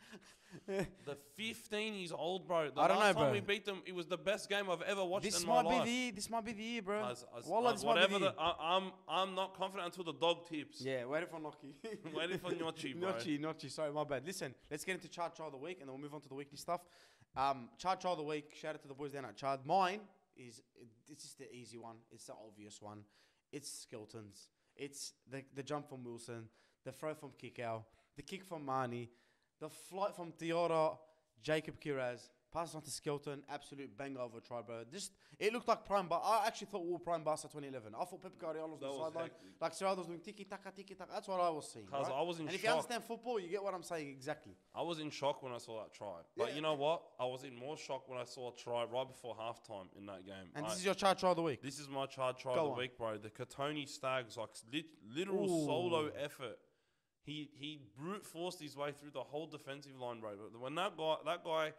The fifteen years old, bro. The I don't last know, time bro. we beat them, it was the best game I've ever watched this in my might life. be the year. This might be the year, bro. As- as- Wallah, as this might be whatever the year. the, I, I'm, I'm not confident until the dog tips. Yeah, waiting for Noki. Waiting for Gnocchi, bro. Gnocchi, Gnocchi. Sorry, my bad. Listen, let's get into Chard Child of the Week and then we'll move on to the weekly stuff. Um, Chard Child of the Week, shout out to the boys down at Chard. Mine is, it's just the easy one. It's the obvious one. It's Skelton's. It's the, the jump from Wilson, the throw from Kickow, the kick from Marnie, the flight from Theodore, Jacob Kiraz, passes on to Skelton, absolute banger of a try, bro. Just, it looked like prime, but I actually thought we were prime Barca twenty eleven. I thought Pep Guardiola was That on the was sideline. hectic. Like Serraldo was doing tiki taka tiki taka. That's what I was seeing. Cause right? I was in and if you shock. understand football, you get what I'm saying exactly. I was in shock when I saw that try. But Yeah. you know what? I was in more shock when I saw a try right before halftime in that game. And I- this is your Chard Try of the Week. This is my charge try Go of the on. week, bro. The Katoni Stags, like lit, literal Ooh. solo effort. He he brute forced his way through the whole defensive line, bro. But when that guy, that guy,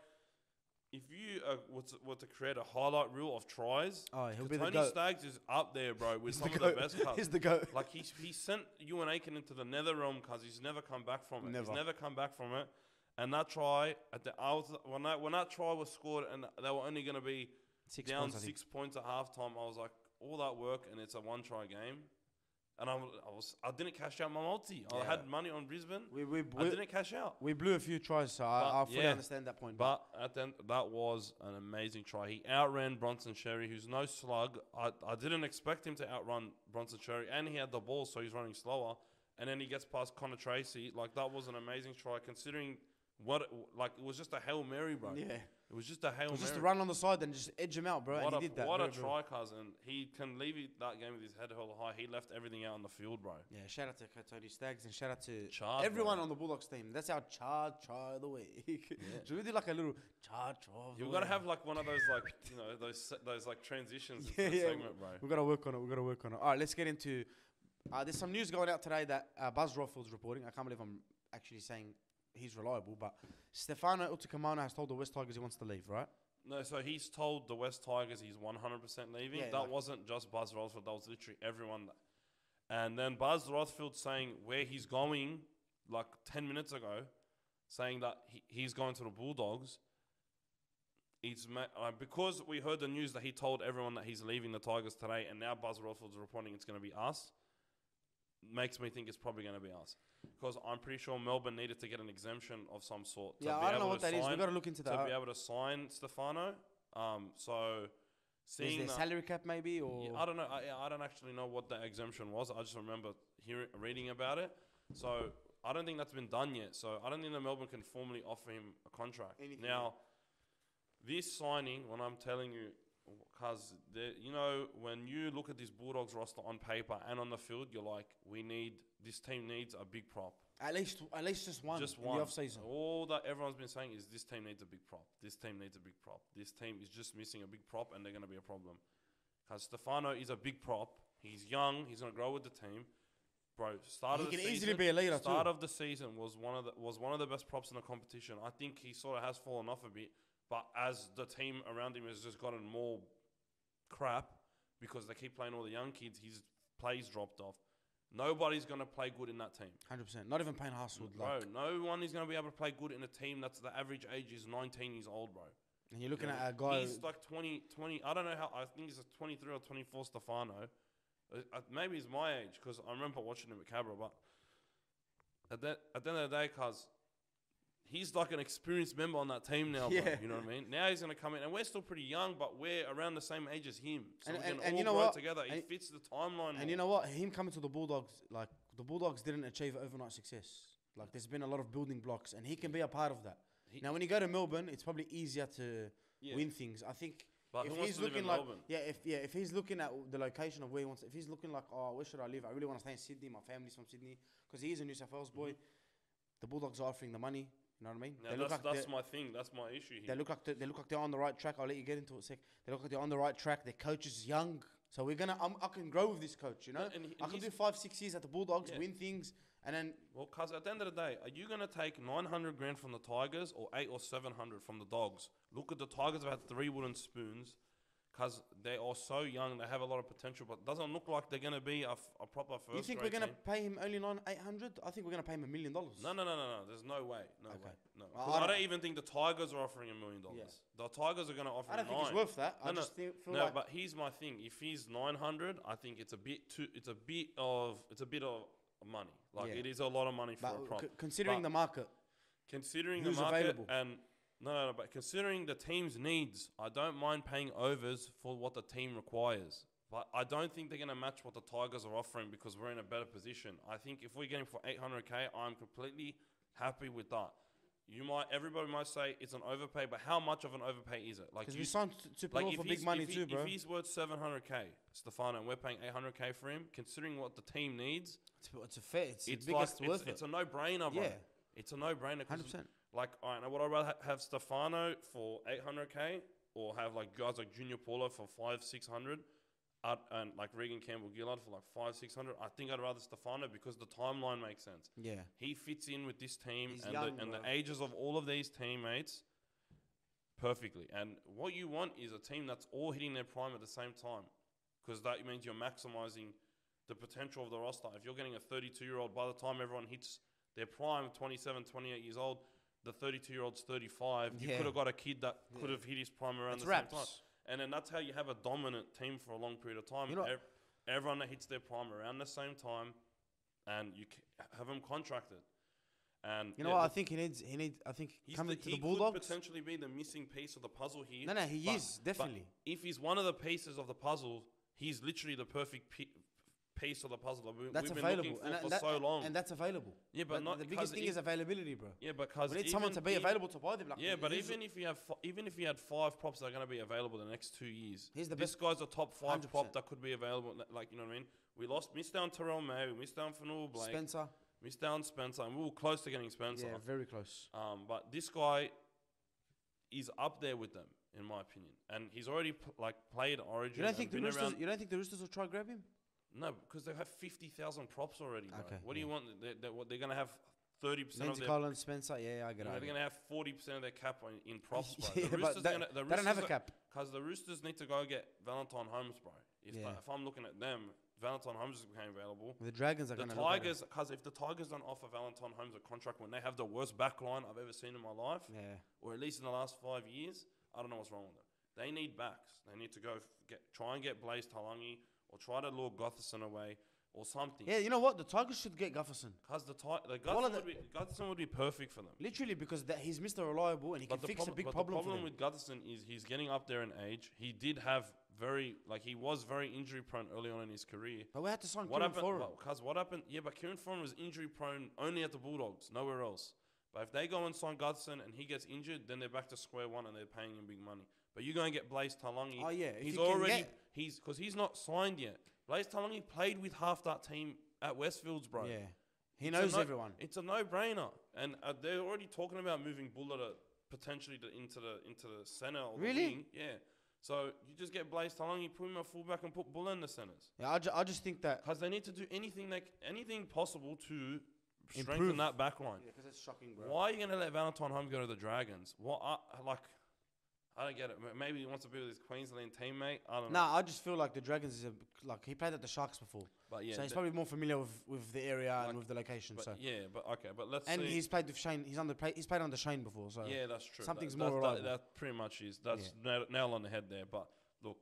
if you uh, were, to, were to create a highlight reel of tries, Oh, he'll be the Katoni goat. Stags is up there, bro, with some the of goat. the best cuts. He's the goat. Like he's he sent Ewan Aiken into the nether realm because he's never come back from it. Never. He's never come back from it. And that try at the I was, when that when that try was scored and they were only going to be Six down points, I think. six points at halftime, I was like, all that work and it's a one try game. And I, w- I was I didn't cash out my multi. I Yeah. had money on Brisbane. We, we, I we, didn't cash out. we blew a few tries, so I, But, I fully yeah. understand that point. But at the end, that was an amazing try. He outran Bronson Sherry, who's no slug. I, I didn't expect him to outrun Bronson Sherry, and he had the ball, so he's running slower. And then he gets past Connor Tracy. Like, that was an amazing try, considering what, it, like, it was just a Hail Mary, bro. yeah. It was just a hail It was just to Mary. run on the side and just edge him out, bro. What and a, he did that. what a very, very- try, cousin. He can leave it, that game with his head held high. He left everything out on the field, bro. Yeah, shout out to Tony Staggs and shout out to Charge, everyone bro. on the Bulldogs team. That's our charge try of the week. Should we do like a little charge try of the You've week? got to have like one of those like you know those se- those like transitions Yeah, into the yeah, segment, bro. we gotta work on it. We gotta work on it. All right, let's get into. Uh, there's some news going out today that uh, Buzz Rothfield's reporting. I can't believe I'm actually saying he's reliable, but Stefano Utokumana has told the West Tigers he wants to leave, right? No, so he's told the West Tigers he's one hundred percent leaving. Yeah, that like- wasn't just Buzz Rothfield. That was literally everyone. That, and then Buzz Rothfield saying where he's going, like ten minutes ago, saying that he, he's going to the Bulldogs. It's ma- uh, because we heard the news that he told everyone that he's leaving the Tigers today, and now Buzz Rothfield's reporting it's going to be us. Makes me think it's probably going to be us, because I'm pretty sure Melbourne needed to get an exemption of some sort. To Yeah, be I don't know able what to that is. sign- We gotta look into to that. be able to sign Stefano. Um, so Is seeing there that, salary cap maybe or? yeah, I don't know. I, I don't actually know what that exemption was. I just remember hearing reading about it. So I don't think that's been done yet. So I don't think that Melbourne can formally offer him a contract. Anything, Now, this signing, when I'm telling you, because you know when you look at this Bulldogs roster on paper and on the field, you're like, we need this team needs a big prop. At least, at least just one. Just in one. the off season. All that everyone's been saying is this team needs a big prop. This team needs a big prop. This team is just missing a big prop, and they're going to be a problem. Because Stefano is a big prop. He's young. He's going to grow with the team. Bro, start He of the can season, easily be a leader Start too. of the season was one of the was one of the best props in the competition. I think he sort of has fallen off a bit, but as the team around him has just gotten more crap because they keep playing all the young kids, his plays dropped off. Nobody's going to play good in that team. one hundred percent. Not even Payne Harswood. Bro, Like, no one is going to be able to play good in a team that's the average age is nineteen years old, bro. and you're looking You know, at a guy. He's like twenty, twenty. I don't know how. I think he's a twenty-three or twenty-four Stefano. Uh, uh, maybe he's my age because I remember watching him at Cabra. But at that, at the end of the day, cause he's like an experienced member on that team now. Bro, Yeah. you know what I mean? Now he's gonna come in, and we're still pretty young, but we're around the same age as him, so And- we can and- all and you know grow what? together. He And- fits the timeline. And you know what? Him coming to the Bulldogs, like the Bulldogs didn't achieve overnight success. Like there's been a lot of building blocks, and he can be a part of that. He- Now, when you go to Melbourne, it's probably easier to Yeah. win things. I think But if who wants he's to live looking in like, Melbourne? yeah, if yeah, if he's looking at the location of where he wants, if he's looking like, oh, where should I live? I really want to stay in Sydney. My family's from Sydney, because he is a New South Wales boy. The Bulldogs are offering the money. You know what I mean? Now they look that's like that's they're- my thing. That's my issue They here. look like they, they look like they're on the right track. I'll let you get into it in a sec. They look like they're on the right track. Their coach is young, so we're gonna. I'm, I can grow with this coach. You know, And he- I and can do he's- five, six years at the Bulldogs, Yeah. win things, and then Well, cause at the end of the day, are you gonna take nine hundred grand from the Tigers or eight or seven hundred from the Dogs? Look at the Tigers have had three wooden spoons, cause they are so young. They have a lot of potential, but doesn't look like they're gonna be a, f- a proper first. you think we're grade gonna team. pay him only nine eight hundred? I think we're gonna pay him a million dollars. No, no, no, no, no. There's no way. No Okay. way. No. Well, 'Cause I I, don't- don't even think the Tigers are offering a million dollars. The Tigers are gonna offer. I don't think nine. he's worth that. I No, no. just think, feel No, like but here's my thing. If he's nine hundred, I think it's a bit too. It's a bit of. It's a bit of money. Like Yeah. it is a lot of money for but a prop. c- considering But- the market, Considering Who's the market available? and no, no, no, but considering the team's needs, I don't mind paying overs for what the team requires. But I don't think they're going to match what the Tigers are offering because we're in a better position. I think if we're getting for eight hundred K, I'm completely happy with that. You might, everybody might say it's an overpay, but how much of an overpay is it? Like because you, we signed Super like Bowl if for he's- big money if he- too, bro. If he's worth seven hundred K, Stefano, and we're paying eight hundred K for him, considering what the team needs, It's, it's a fair. It's, it's the like biggest it's, worth it's it. a no-brainer, bro. Yeah. It's a no-brainer. 'cause Hundred percent. like, all right, now would I rather ha- have Stefano for eight hundred K or have like guys like Junior Paulo for five, six hundred, uh, and like Regan Campbell Gillard for like five, six hundred? I think I'd rather Stefano because the timeline makes sense. Yeah. He fits in with this team He's and, young, the, and the bro. ages of all of these teammates perfectly. And what you want is a team that's all hitting their prime at the same time, because that means you're maximizing the potential of the roster. If you're getting a thirty-two-year-old, by the time everyone hits their prime, twenty-seven, twenty-eight years old, the thirty-two-year-old's thirty-five. You Yeah. could have got a kid that could Yeah. have hit his prime around It's the same time. raps. And then that's how you have a dominant team for a long period of time. You know- Ev- everyone that hits their prime around the same time, and you c- have them contracted. And You know yeah, what? I look, think he needs. He needs. I think he's coming the, to he the Bulldogs. could potentially be the missing piece of the puzzle here. No, no, he but- is but definitely. if he's one of the pieces of the puzzle, he's literally the perfect pi- piece of the puzzle that we, That's we've been available, looking for and, for and that, so long. and that's available. Yeah, but But not the biggest cause thing e- is availability, bro. yeah, because We need even, someone to be even- available to buy them. Like, Yeah, but he's- even if you have fi- even if you had five props that are going to be available the next two years, He's the this best- guy's a top five one hundred percent. prop that could be available. Like, you know what I mean? We lost, missed down Terrell May, we missed down Fanua Blake, Spencer, missed down Spencer, and we were close to getting Spencer. yeah, very close. Um, but this guy is up there with them, in my opinion, and he's already p- like played Origin. You don't and think the been Roosters? around- You don't think the Roosters will try grab him? No, because they have fifty thousand props already. Bro. Okay, What do you yeah. want? They, they, what, they're going to have thirty percent of Lindsay their. Collins, Spencer, yeah, I get You know, it. they're going to have forty percent of their cap on, in props, bro. Yeah, the but Roosters, that- gonna, the they don't have a Roosters cap. Because the Roosters need to go get Valentine Holmes, bro. If, Yeah. the, if I'm looking at them, Valentine Holmes is became available. The Dragons are The going to Tigers, because if the Tigers don't offer Valentine Holmes a contract when they have the worst back line I've ever seen in my life, Yeah, or at least in the last five years, I don't know what's wrong with them. They need backs. They need to go f- get try and get Blaze Talangi or try to lure Gutherson away or something. yeah. You know what? The Tigers should get Gufferson. Because the, ti- the All Gutherson, of the- would be, Gutherson would be perfect for them. Literally, because that he's Mister Reliable and he But can the, fix prob- a big but problem, the problem for them. with Gutherson is he's getting up there in age. He did have very, like, he was very injury prone early on in his career. But we had to sign What Kieran happened? Foran. Because what happened? Yeah, but Kieran Foran was injury prone only at the Bulldogs, nowhere else. But if they go and sign Gutherson and he gets injured, then they're back to square one and they're paying him big money. But you go and get Blaze Talangi. Oh, yeah, if he's you can already get- he's because he's not signed yet. Blaze Talangi played with half that team at Westfields, bro. Yeah, he It's a knows no- everyone. It's a no-brainer, and uh, they're already talking about moving Buller to potentially to, into the into the center. Or the Really? wing. Yeah. So you just get Blaze Talangi, put him at fullback, and put Buller in the centers. Yeah, I, ju- I just think that. Because they need to do anything like anything possible to strengthen Improve. that back line. Yeah, because it's shocking, bro. Why are you going to let Valentine Holmes go to the Dragons? What, I, like, I don't get it. M- Maybe he wants to be with his Queensland teammate. I don't know. Nah, I just feel like the Dragons is a, like he played at the Sharks before, But yeah, so he's th- probably more familiar with, with the area Like, and with the location. but So yeah, but okay, but let's and see. he's played with Shane. He's under play, he's played under Shane before. So Yeah, that's true. Something's that, more that, reliable. That, that pretty much is. That's nail, nail on the head there. But look,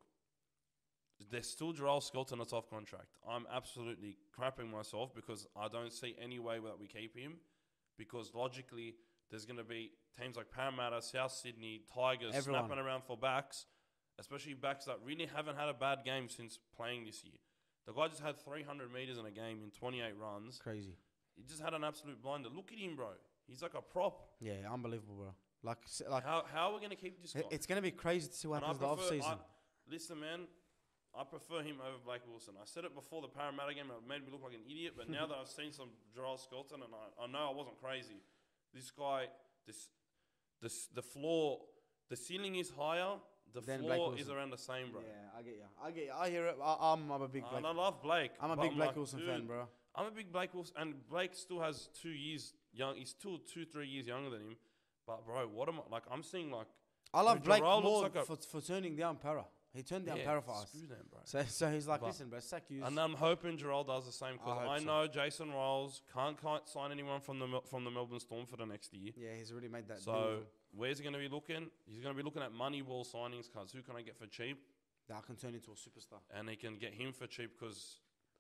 there's still Jarrell Skelton that's off contract. I'm absolutely crapping myself because I don't see any way that we keep him. Because logically, there's going to be teams like Parramatta, South Sydney, Tigers Everyone. snapping around for backs, especially backs that really haven't had a bad game since playing this year. The guy just had three hundred metres in a game in twenty-eight runs. crazy. He just had an absolute blinder. Look at him, bro. He's like a prop. Yeah, unbelievable, bro. Like s- like How, how are we going to keep this guy? it- it's gonna be crazy to see what And I happens the off prefer- season. I- Listen, man, I prefer him over Blake Wilson. I said it before the Parramatta game, it made me look like an idiot, but now that I've seen some Jarrell Skelton, and I, I know I wasn't crazy, this guy, this, this, the floor, the ceiling is higher, the Than Blake floor is Wilson. around the same, bro. Yeah, I get you. I get you. I hear it. I, I'm, I'm a big Blake. And I love Blake. I'm a but big Blake like, Wilson dude, fan, bro. I'm a big Blake Wilson, and Blake still has two years young. He's still two, three years younger than him. But bro, what am I like? I'm seeing like I love Dude, Blake Jarrell more looks like a- for, for turning down Para. He turned down yeah, Para for us. screw them, bro. So, so he's like, But- listen, bro, sack you. And I'm hoping Gerald does the same because I hope I, so. know Jason Riles can't, can't sign anyone from the Mel- from the Melbourne Storm for the next year. Yeah, he's already made that. deal So with him. where's he going to be looking? He's going to be looking at Moneyball signings cards. Who can I get for cheap? that I can turn into a superstar. And he can get him for cheap because,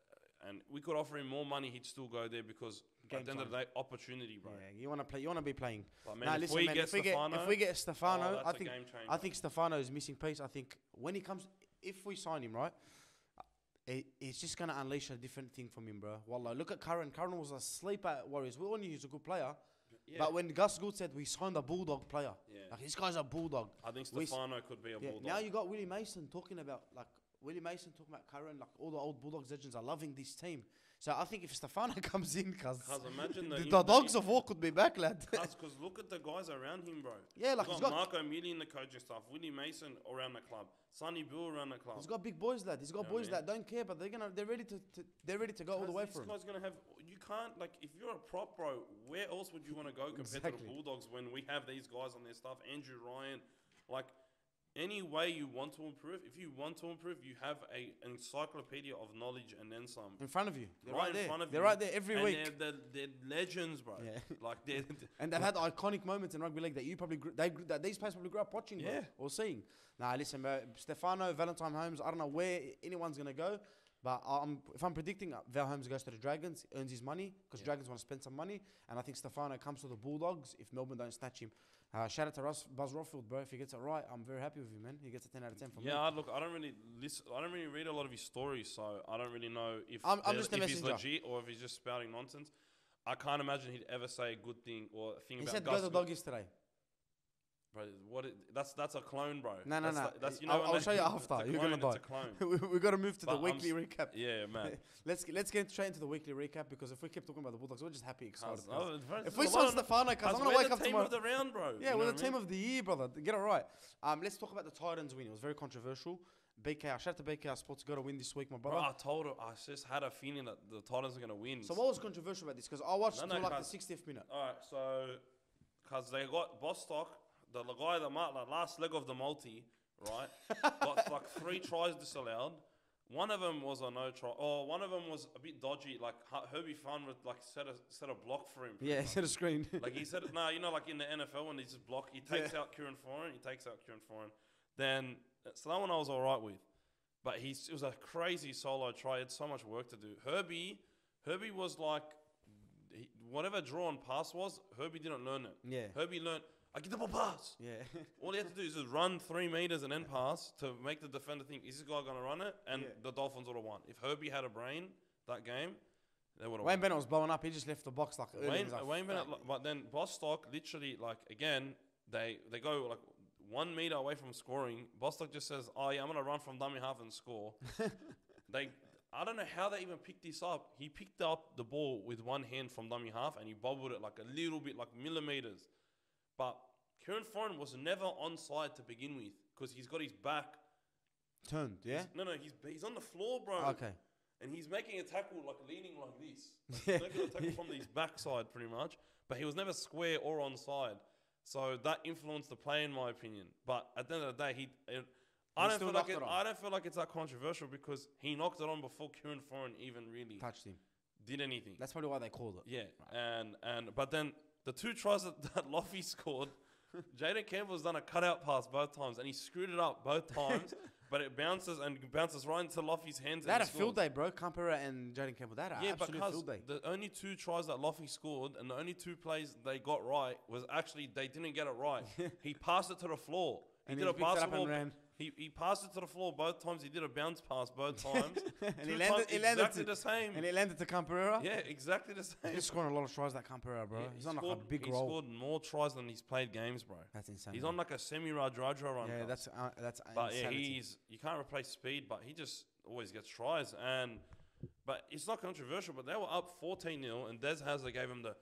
and we could offer him more money. He'd still go there because Game at the end of the time. day, opportunity, bro. Yeah, you want to play. You want to be playing. But man, Nah, if listen, we man. get If we get, Stefano, if we get Stefano, oh, that's I a think game changer. I think Stefano is missing piece. I think when he comes, if we sign him, right, uh, it, it's just gonna unleash a different thing from him, bro. Wallah, look at Curran. Curran was asleep at Warriors. We all knew he's a good player, yeah, but when Gus Gould said we signed a bulldog player, yeah. like this guy's a bulldog. I think we s- Stefano could be a Yeah, bulldog. now you got Willie Mason talking about like Willie Mason talking about Curran, like all the old Bulldogs legends are loving this team. So I think if Stefano comes in, cause, Cause imagine the the, in- the dogs of war could be back, lad. Because look at the guys around him, bro. Yeah, like He's he's got, got Marco Mealy in the coaching staff, Willie Mason around the club, Sonny Bill around the club. he's got big boys, lad. He's got You know what I boys mean? that don't care, but they're gonna they're ready to, to they're ready to go all the way This for him. guy's gonna have. You can't like if you're a prop, bro. Where else would you want to go compared to Exactly. the Bulldogs when we have these guys on their staff? Andrew Ryan, like any way you want to improve. If you want to improve, you have a encyclopedia of knowledge and then some. In front of you, they're Right right, in there. front of they're you. right there every and week, They're, they're, they're legends, bro. Yeah. Like they're. and they've had iconic moments in rugby league that you probably gr- they gr- that these players probably grew up watching, bro, Yeah. or seeing. Nah, listen, bro, Stefano, Valentine Holmes. I don't know where anyone's gonna go. But I'm, if I'm predicting, uh, Val Holmes goes to the Dragons, earns his money because Yeah. Dragons want to spend some money, and I think Stefano comes to the Bulldogs if Melbourne don't snatch him. Uh, shout out to Russ, Buzz Rothfield, bro. If he gets it right, I'm very happy with you, man. He gets a ten out of ten from Yeah, me. I, look, I don't really listen. I don't really read a lot of his stories, so I don't really know if I'm- I'm they're- just a if he's messenger. legit or if he's just spouting nonsense. I can't imagine he'd ever say a good thing or a thing He about said Gus. go to the doggies today. Bro, what? It, that's that's a clone, bro. No, no, that's no. Like, that's, you know, I'll, when I'll they- show you it's after. a You're clone, gonna it's a clone. die. we we got to move to But the I'm weekly s- recap. Yeah, man. Let's get- let's get straight into the weekly recap because if we keep talking about the Bulldogs, we're just happy, excited. Cuz, cuz. oh, bro, If it's we the saw one- Stefano, cuz I'm cuz gonna we're wake the up team tomorrow. of the round, bro. Yeah, You we're know the what I team mean? of the year, brother. Get it right. Um, let's talk about the Titans win. It was very controversial. B K R, shout out to B K R Sports. Got to win this week, my Bro, brother. I told her. I just had a feeling that the Titans are gonna win. So what was controversial about this? Because I watched No, till no, like the cuz- sixtieth minute. All right, so because they got Bostock, the the guy, the, mul- the last leg of the multi, right, got like three tries disallowed. One of them was a no try. Oh, one of them was a bit dodgy. Like Her- Herbie Fun would like set a set a block for him. pretty Yeah, much. set a screen. Like he said, no, you know, like in the N F L when he just block, he takes out Kieran Foran, he takes out Kieran Foran. Then so that one I was all right with, but he's it was a crazy solo try. He had so much work to do. Herbie, Herbie was like, he, whatever draw and pass was, Herbie didn't learn it. Yeah. Herbie learned. I get the ball pass. Yeah. All he had to do is just run three meters and then pass to make the defender think, is this guy going to run it? And Yeah. the Dolphins would have won. If Herbie had a brain that game, they would have won. Wayne Bennett was blowing up. He just left the box like early. Wayne, He was like, Wayne Bennett, "Fuck." li- but then Bostock literally like again they they go like one meter away from scoring. Bostock just says, "Oh yeah, I'm gonna run from dummy half and score." they I don't know how they even picked this up. He picked up the ball with one hand from dummy half and he bobbled it like a little bit, like millimeters. But Kieran Foran was never onside to begin with because he's got his back. Turned, yeah? He's- no, no, he's he's on the floor, bro. Okay. And he's making a tackle like leaning like this. Like Yeah. he's making a tackle from his backside pretty much. But he was never square or onside. So that influenced the play in my opinion. But at the end of the day, he it, I He don't still feel like knocked it, it on. I don't feel like it's that controversial because he knocked it on before Kieran Foran even really Touched him. did anything. That's probably why they called it. Yeah. And and but then the two tries that, that Loffy scored, Jaden Campbell's done a cutout pass both times and he screwed it up both times. But it bounces and bounces right into Loffy's hands. They had and a he field scores. day, bro. Campera and Jaden Campbell. They had an Yeah, but absolute cuz field day. the only two tries that Loffy scored and the only two plays they got right was actually they didn't get it right. He passed it to the floor. He And did he a picked it up and basketball. ran. He, he passed it to the floor both times. He did a bounce pass both times. And Two he landed, times he landed exactly to, the same. and he landed to Campera. Yeah, exactly the same. He's scoring a lot of tries, that Campera, bro. Yeah, he's he on like scored, a big he role. scored more tries than he's played games, bro. That's insane. He's bro. on like a semi-Radraja run. Yeah, cuz. that's uh, that's. But yeah, insanity. he's you can't replace speed, but he just always gets tries. And but it's not controversial. But they were up fourteen nil, and Des Hazard gave him the.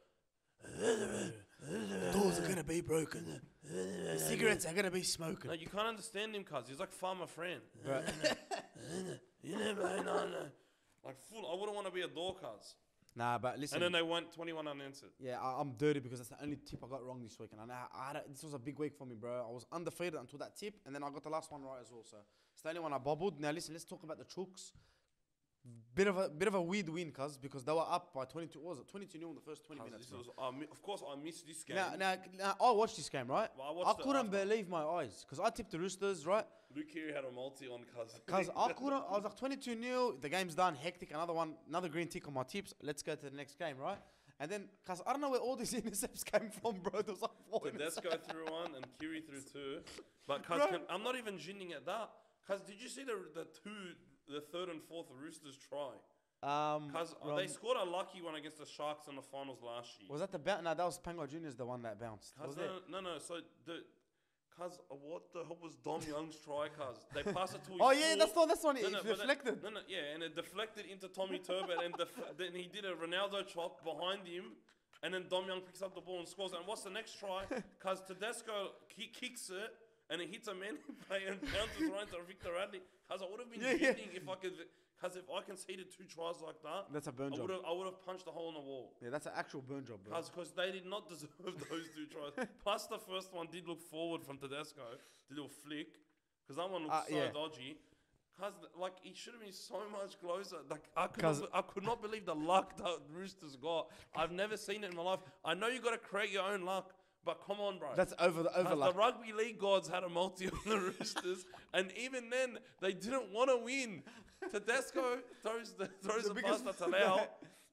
The doors are gonna be broken. The cigarettes are gonna be smoking. No, you can't understand him, cuz he's like Farmer Friend. Bro. You know, no, no. Like full. I wouldn't want to be a door, cuz. Nah, but listen. And then they went twenty-one unanswered. Yeah, I, I'm dirty because that's the only tip I got wrong this week, and I, know I had a, this was a big week for me, bro. I was undefeated until that tip, and then I got the last one right as well. So it's the only one I bobbled. Now listen, let's talk about the Chooks. Bit of a bit of a weird win, cuz because they were up by twenty-two. What was it twenty-two nil in the first twenty Cuz minutes? this bro. was, I mi- of course, I missed this game. Now, now, now, I watched this game, right? Well, I I, watched it couldn't after. believe my eyes because I tipped the Roosters, right? Luke Keary had a multi on, cuz. Because I couldn't. I was like twenty-two nil. The game's done. Hectic. Another one. Another green tick on my tips. Let's go to the next game, right? And then, cause I don't know where all these intercepts came from, bro. There was like four. Tedesco threw one and Kiri threw two. But cuz Bro. can, I'm not even ginning at that. Cuz did you see the the two, the third and fourth Roosters try? Um, Cuz from- they scored a lucky one against the Sharks in the finals last year. was that the bounce? No, that was Pango Junior's the one that bounced. Cuz Was no, it? no, no. So the cuz uh, what the hell was Dom Young's try? Cuz they passed it to his Oh yeah, full- that's the one. That's the one. No, It no, but that- deflected. No, no, yeah, and it deflected into Tommy Turbot, and def- then he did a Ronaldo chop behind him, and then Dom Young picks up the ball and scores. And what's the next try? Because Tedesco he kicks it, and it hits a man play and bounces right into Victor Radley. Because I would have been Yeah, yeah. cheating if I could. Because if I conceded two tries like that, That's a burn I job. would have I would have punched a hole in the wall. Yeah, that's an actual burn job, bro. Because they did not deserve those two tries. Plus, the first one did look forward from Tedesco, the little flick, because that one looked Uh, so yeah. dodgy. Because like it should have been so much closer. Like I could 'Cause- not, be- I could not believe the luck that Roosters got. I've never seen it in my life. I know you got to create your own luck, but come on, bro. That's over the 'Cause overlap. the rugby league gods had a multi on the Roosters, and even then they didn't want to win. Tedesco throws the throws The the, biggest- pass to Talau.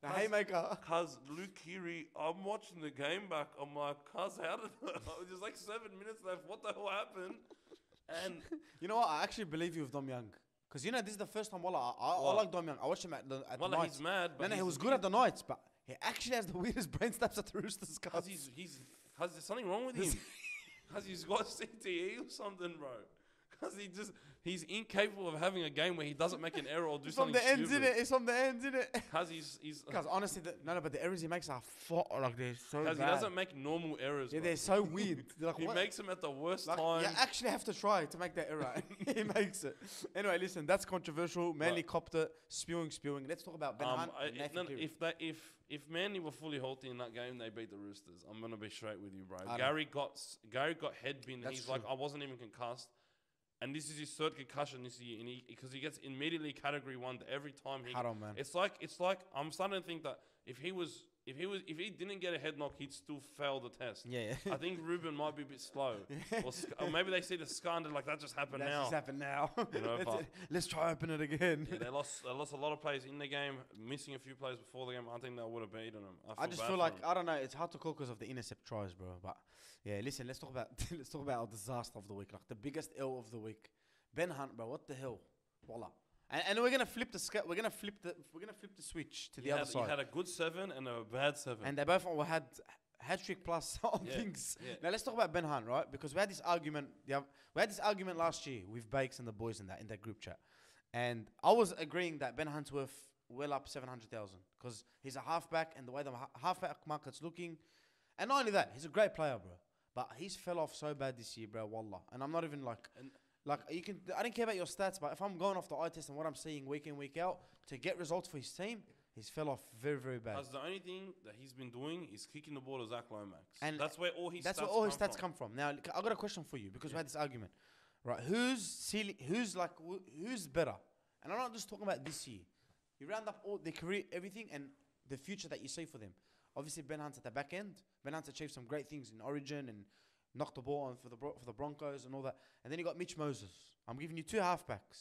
The Cuz- haymaker. Cuz Luke Keary, I'm watching the game back. I'm like, cuz, how did there's like seven minutes left? What the hell happened? And You know what? I actually believe you with Dom Young. Because, you know, this is the first time, Wallah, I, I, I What? like Dom Young. I watched him at the, at well, the like, nights. he's mad, but No, no, he he's was good at the nights, but he actually has the weirdest brain snaps at the Roosters. Cuz Cuz he's he's cuz there's something wrong with him. Cuz he's got C T E or something, bro. Cuz he just he's incapable of having a game where he doesn't make an error or do It's from something the ends, stupid. innit? It's from the ends, innit? Cuz he's he's Because honestly, the, no, no, but the errors he makes are fo- like they're so Cuz he bad. doesn't make normal errors. Yeah, bro. they're so weird. They're like, He what? makes them at the worst Like, time. you actually have to try to make that error. he makes it. Anyway, listen, that's controversial. Manly But- copped it. Spewing, spewing. Let's talk about Ben Um, Hunt I- and Nathan no, Cleary. if they if if Manly were fully healthy in that game, they beat the Roosters. I'm gonna be straight with you, bro. I know. Gary got s- Gary got headbin. That's He's like, true. I wasn't even concussed, and this is his third concussion this year, and he because he gets immediately category one every time he. Hard on, man. It's like it's like I'm starting to think that if he was if he was if he didn't get a head knock, he'd still fail the test. Yeah, yeah. I think Ruben might be a bit slow, or, sc- or maybe they see the scar and they're like that just happened That's now. just happened now. You know, let's, but- let's try open it again. Yeah, they lost. They lost a lot of players in the game, missing a few players before the game. I think they would have beaten them. I, I feel just bad feel for like them. I don't know. It's hard to call because of the intercept tries, bro. But yeah, listen. Let's talk about let's talk about our disaster of the week, like the biggest L of the week. Ben Hunt, bro. What the hell? Voila. And, and we're gonna flip the sca- we're gonna flip the we're gonna flip the switch to You the had, other side. You had a good seven and a bad seven. And they both all had hat trick plus on Yeah, things. yeah. Now let's talk about Ben Hunt, right? Because we had this argument. Yeah, we had this argument last year with Bakes and the boys in that in that group chat, and I was agreeing that Ben Hunt's worth well up seven hundred thousand because he's a halfback and the way the ha- halfback market's looking, and not only that, he's a great player, bro. But he's fell off so bad this year, bro. Wallah, and I'm not even like. And Like you can, I don't care about your stats, but if I'm going off the eye test and what I'm seeing week in week out to get results for his team, he's fell off very very bad. That's the only thing that he's been doing is kicking the ball to Zach Lomax. And that's where all his That's stats where all his come stats from. come from. Now I got a question for you because we Yeah. had this argument, right? Who's ceiling, Who's like wh- who's better? And I'm not just talking about this year. You round up all their career, everything, and the future that you see for them. Obviously, Ben Hunt's at the back end. Ben Hunt's achieved some great things in Origin and knocked the ball on for the Bro- for the Broncos and all that. And then you got Mitch Moses. I'm giving you two halfbacks.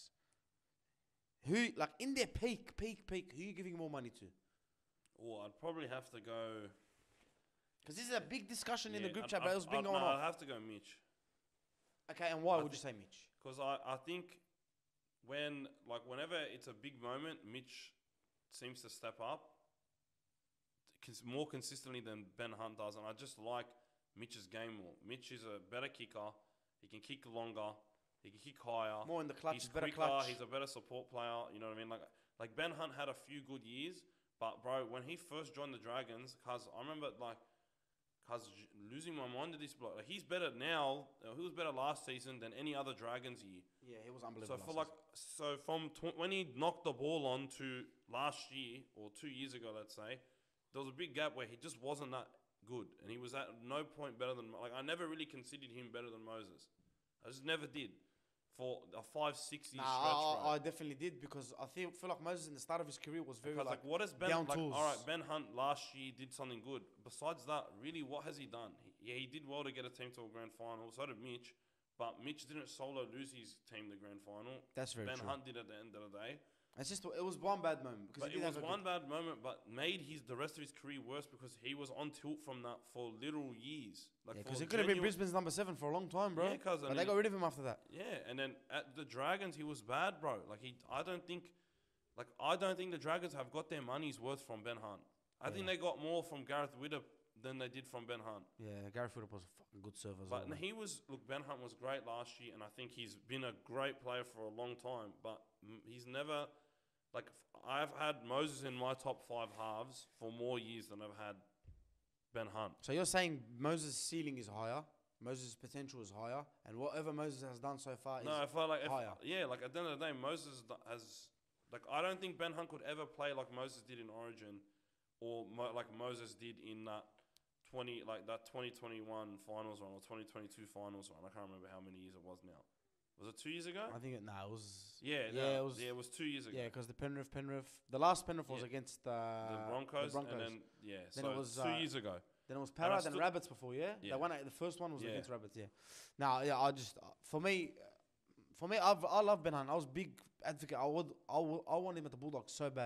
Who, like in their peak, peak, peak, who are you giving more money to? Oh, I'd probably have to go. Because this is a big discussion in yeah, the group I'd- chat, but I'd- it's been I'd- going no, on. I'd have to go Mitch. Okay, and why I would thi- you say Mitch? Because I, I think when like whenever it's a big moment, Mitch seems to step up cons- more consistently than Ben Hunt does, and I just like Mitch's game more. Mitch is a better kicker. He can kick longer. He can kick higher. More in the clutch, He's better quicker. clutch. He's a better support player. You know what I mean? Like like Ben Hunt had a few good years, but bro, when he first joined the Dragons, cause I remember like. Cause j- losing my mind to this bloke. Like he's better now. Uh, he was better last season than any other Dragons year. Yeah, he was So unbelievable. for last like, so from tw- when he knocked the ball on to last year or two years ago, let's say, there was a big gap where he just wasn't that good, and he was at no point better than like I never really considered him better than Moses. I just never did for a five six year Nah, stretch. I, bro. I, I definitely did because I feel, feel like Moses in the start of his career was very Because like, like, what has Ben down like? tools. All right, Ben Hunt last year did something good. Besides that, really, what has he done? He, yeah, he did well to get a team to a grand final. So did Mitch, but Mitch didn't solo lose his team to grand final. that's very Ben true. Hunt did at the end of the day. It's just it was one bad moment because But he it did was have a one good- bad moment, but made his the rest of his career worse because he was on tilt from that for literal years. Like because for he could have been genuine- Brisbane's number seven for a long time, bro. Yeah, 'cause, I but they mean- got rid of him after that. Yeah, and then at the Dragons, he was bad, bro. Like he, I don't think, like I don't think the Dragons have got their money's worth from Ben Hunt. I think Yeah. they got more from Gareth Widdop than they did from Ben Hunt. Yeah, Gary Phillip was a fucking good server. as But well, man. he was look, Ben Hunt was great last year, and I think he's been a great player for a long time. But m- he's never, like f- I've had Moses in my top five halves for more years than I've had Ben Hunt. So you're saying Moses' ceiling is higher, Moses' potential is higher, and whatever Moses has done so far is No, I felt like if, higher. yeah, like at the end of the day, Moses d- has like I don't think Ben Hunt could ever play like Moses did in Origin, or mo- like Moses did in that twenty like that twenty twenty-one finals run or twenty twenty-two finals run. I can't remember how many years it was now. Was it two years ago? I think it, nah, it was. Yeah, yeah, no, it was. yeah, it was two years ago. Yeah, because the Penrith, Penrith, the last Penrith was Yeah. against uh, the, Broncos, the Broncos. and then yeah, Then so it was, two uh, years ago. Then it was And I Para, then still- Rabbits before, yeah? Yeah. The one, the first one was Yeah. against Rabbits, yeah. Now, yeah, I just, uh, for me, uh, for me, I've, I love Ben Hunt. I was big advocate. I would, I would, I want him at the Bulldogs so bad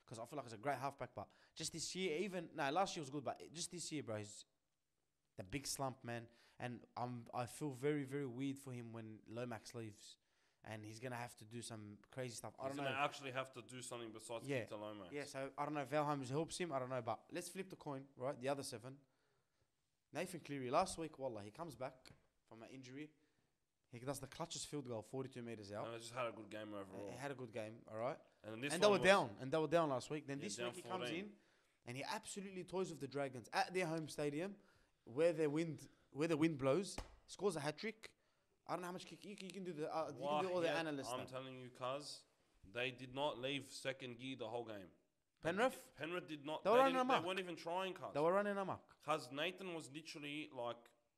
because I feel like he's a great halfback. But just this year, even no, last year was good, but just this year, bro, he's the big slump, man. And I'm I feel very very weird for him when Lomax leaves, and he's gonna have to do some crazy stuff. I He's don't know. gonna actually have to do something besides Yeah. kick to Lomax. Yeah, so I don't know if Valheim helps him. I don't know, but let's flip the coin, right? The other seven. Nathan Cleary last week, wallah, he comes back from an injury. He does the clutchest field goal, forty-two meters out. And I just had a good game overall. He had a good game, all right. And then this And they one were was- down, and they were down last week. Then Yeah, this down week he comes fourteen. in, and he absolutely toys with the Dragons at their home stadium, where their wind, where the wind blows. Scores a hat trick. I don't know how much kick you, can- you can do. The uh, you can do all the Wahiyat, analysts. I'm now. telling you, cuz they did not leave second gear the whole game. Penrith, Penrith did not. They They, were running didn't- they amok. weren't even trying, cuz. they were running amok. Cuz Nathan was literally like,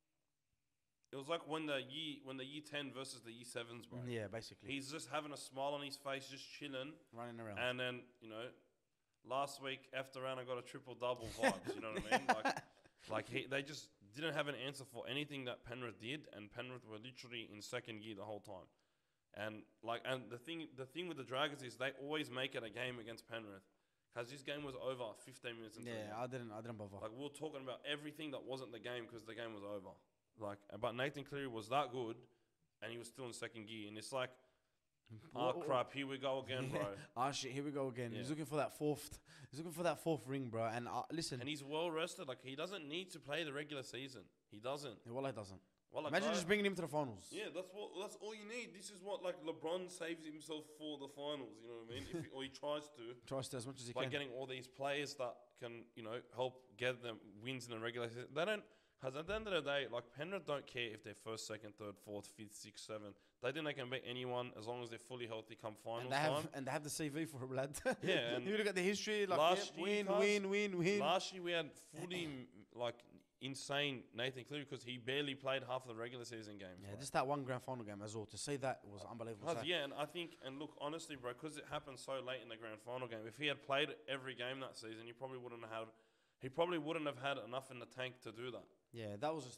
it was like when the year when the year ten versus the year sevens, bro. Yeah, basically He's just having a smile on his face, just chilling. running around. And then you know, last week after round I got a triple double vibes. You know what I mean? Like, like he, they just didn't have an answer for anything that Penrith did, and Penrith were literally in second gear the whole time. And like, and the thing, the thing with the Dragons is they always make it a game against Penrith, because this game was over fifteen minutes into the game. yeah, I didn't, I didn't bother. Like we were talking about everything that wasn't the game because the game was over. Like, but Nathan Cleary was that good, and he was still in second gear, and it's like, oh Wha- crap, here we go again, bro. Ah shit, here we go again. He's Yeah. looking for that fourth. He's looking for that fourth ring, bro. And uh, listen, And he's well rested. Like he doesn't need to play the regular season. He doesn't. well, he doesn't. Well, like, Imagine bro, just bringing him to the finals. yeah, that's what. That's all you need. This is what like LeBron saves himself for the finals. You know what I mean? If he, or he tries to. Tries to as much as he By can. getting all these players that can, you know, help get them wins in the regular season. They don't, because at the end of the day, like Penrith don't care if they're first, second, third, fourth, fifth, sixth, seventh. They think they can beat anyone as long as they're fully healthy come final and they time. have and they have the C V for him, lad. Yeah, and you look at the history, like last yep, year, win, cuz, win, win, win. Last year we had fully m- like insane Nathan Cleary because he barely played half of the regular season games. Yeah, right? just that one grand final game as well. To see that was unbelievable. Cuz, So- yeah, and I think, and look, honestly, bro, because it happened so late in the grand final game, if he had played every game that season, he probably wouldn't have had, he probably wouldn't have had enough in the tank to do that. Yeah, that was just.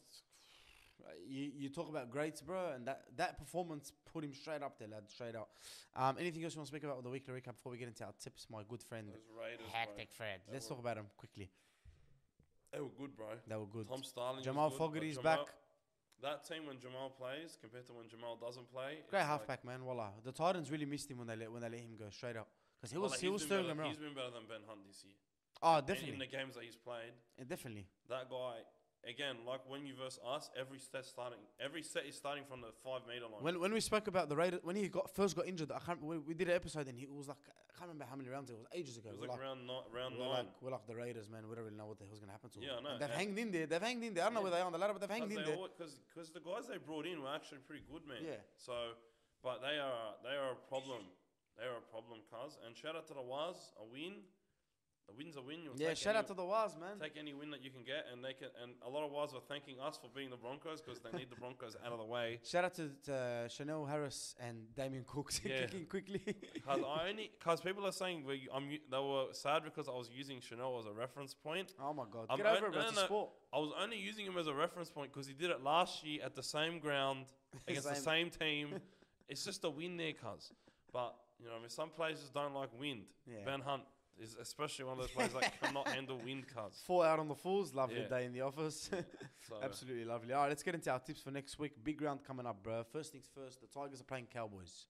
You, you talk about greats, bro, and that, that performance put him straight up there, lad, straight up. Um, anything else you want to speak about with the weekly recap before we get into our tips? My good friend, Those Raiders, Hectic Fred. They Let's were- talk about him quickly. They were good, bro. They were good. Tom Starling, was Jamal good, Fogarty's but Jamal- back. That team when Jamal plays compared to when Jamal doesn't play, Great it's halfback, man. Wallah, the Titans really missed him when they let when they let him go straight up because he Like, was like, he he's was been stirring better- them around. He's been better than Ben Hunt this year. Oh, In- In, definitely, the games that he's played, Eh, definitely. that guy again, like when you verse us, every set starting, every set is starting from the five meter line. When when we spoke about the Raiders, when he got first got injured, I can't. We, we did an episode and he was like, I can't remember how many rounds it was. Ages ago. it was We're like, like, round ni- round we're nine. like we're like the Raiders, man. We don't really know what the hell's gonna happen to Yeah, I them. know, And they've and- hanged in there. They've hanged in there. I don't know Yeah. where they are on the ladder, but they've hanged in there. Because the guys they brought in were actually pretty good, man. Yeah. So, but they are they are a problem. They are a problem, cuz. And shout out to the Waz, a win. A win's a win. You'll Yeah, take shout any, out to the Waz, man. take any win that you can get, and they can. And a lot of Waz were thanking us for being the Broncos because they need the Broncos out of the way. Shout out to, to uh, Chanel Harris and Damien Cook Yeah. kicking quickly. Cause I only, cause people are saying we, I'm, u- they were sad because I was using Chanel as a reference point. Oh my God, I'm get over on- it, bro. no, It's no, a sport. I was only using him as a reference point because he did it last year at the same ground against the same team. It's just a win there, cuz. But you know, I mean, some players just don't like wind. Yeah. Ben Hunt is especially one of those players that cannot handle wind, cuz. Four out on the Fools. Lovely Yeah. day in the office. So, Absolutely lovely. All right, let's get into our tips for next week. Big round coming up, bro. First things first, the Tigers are playing Cowboys.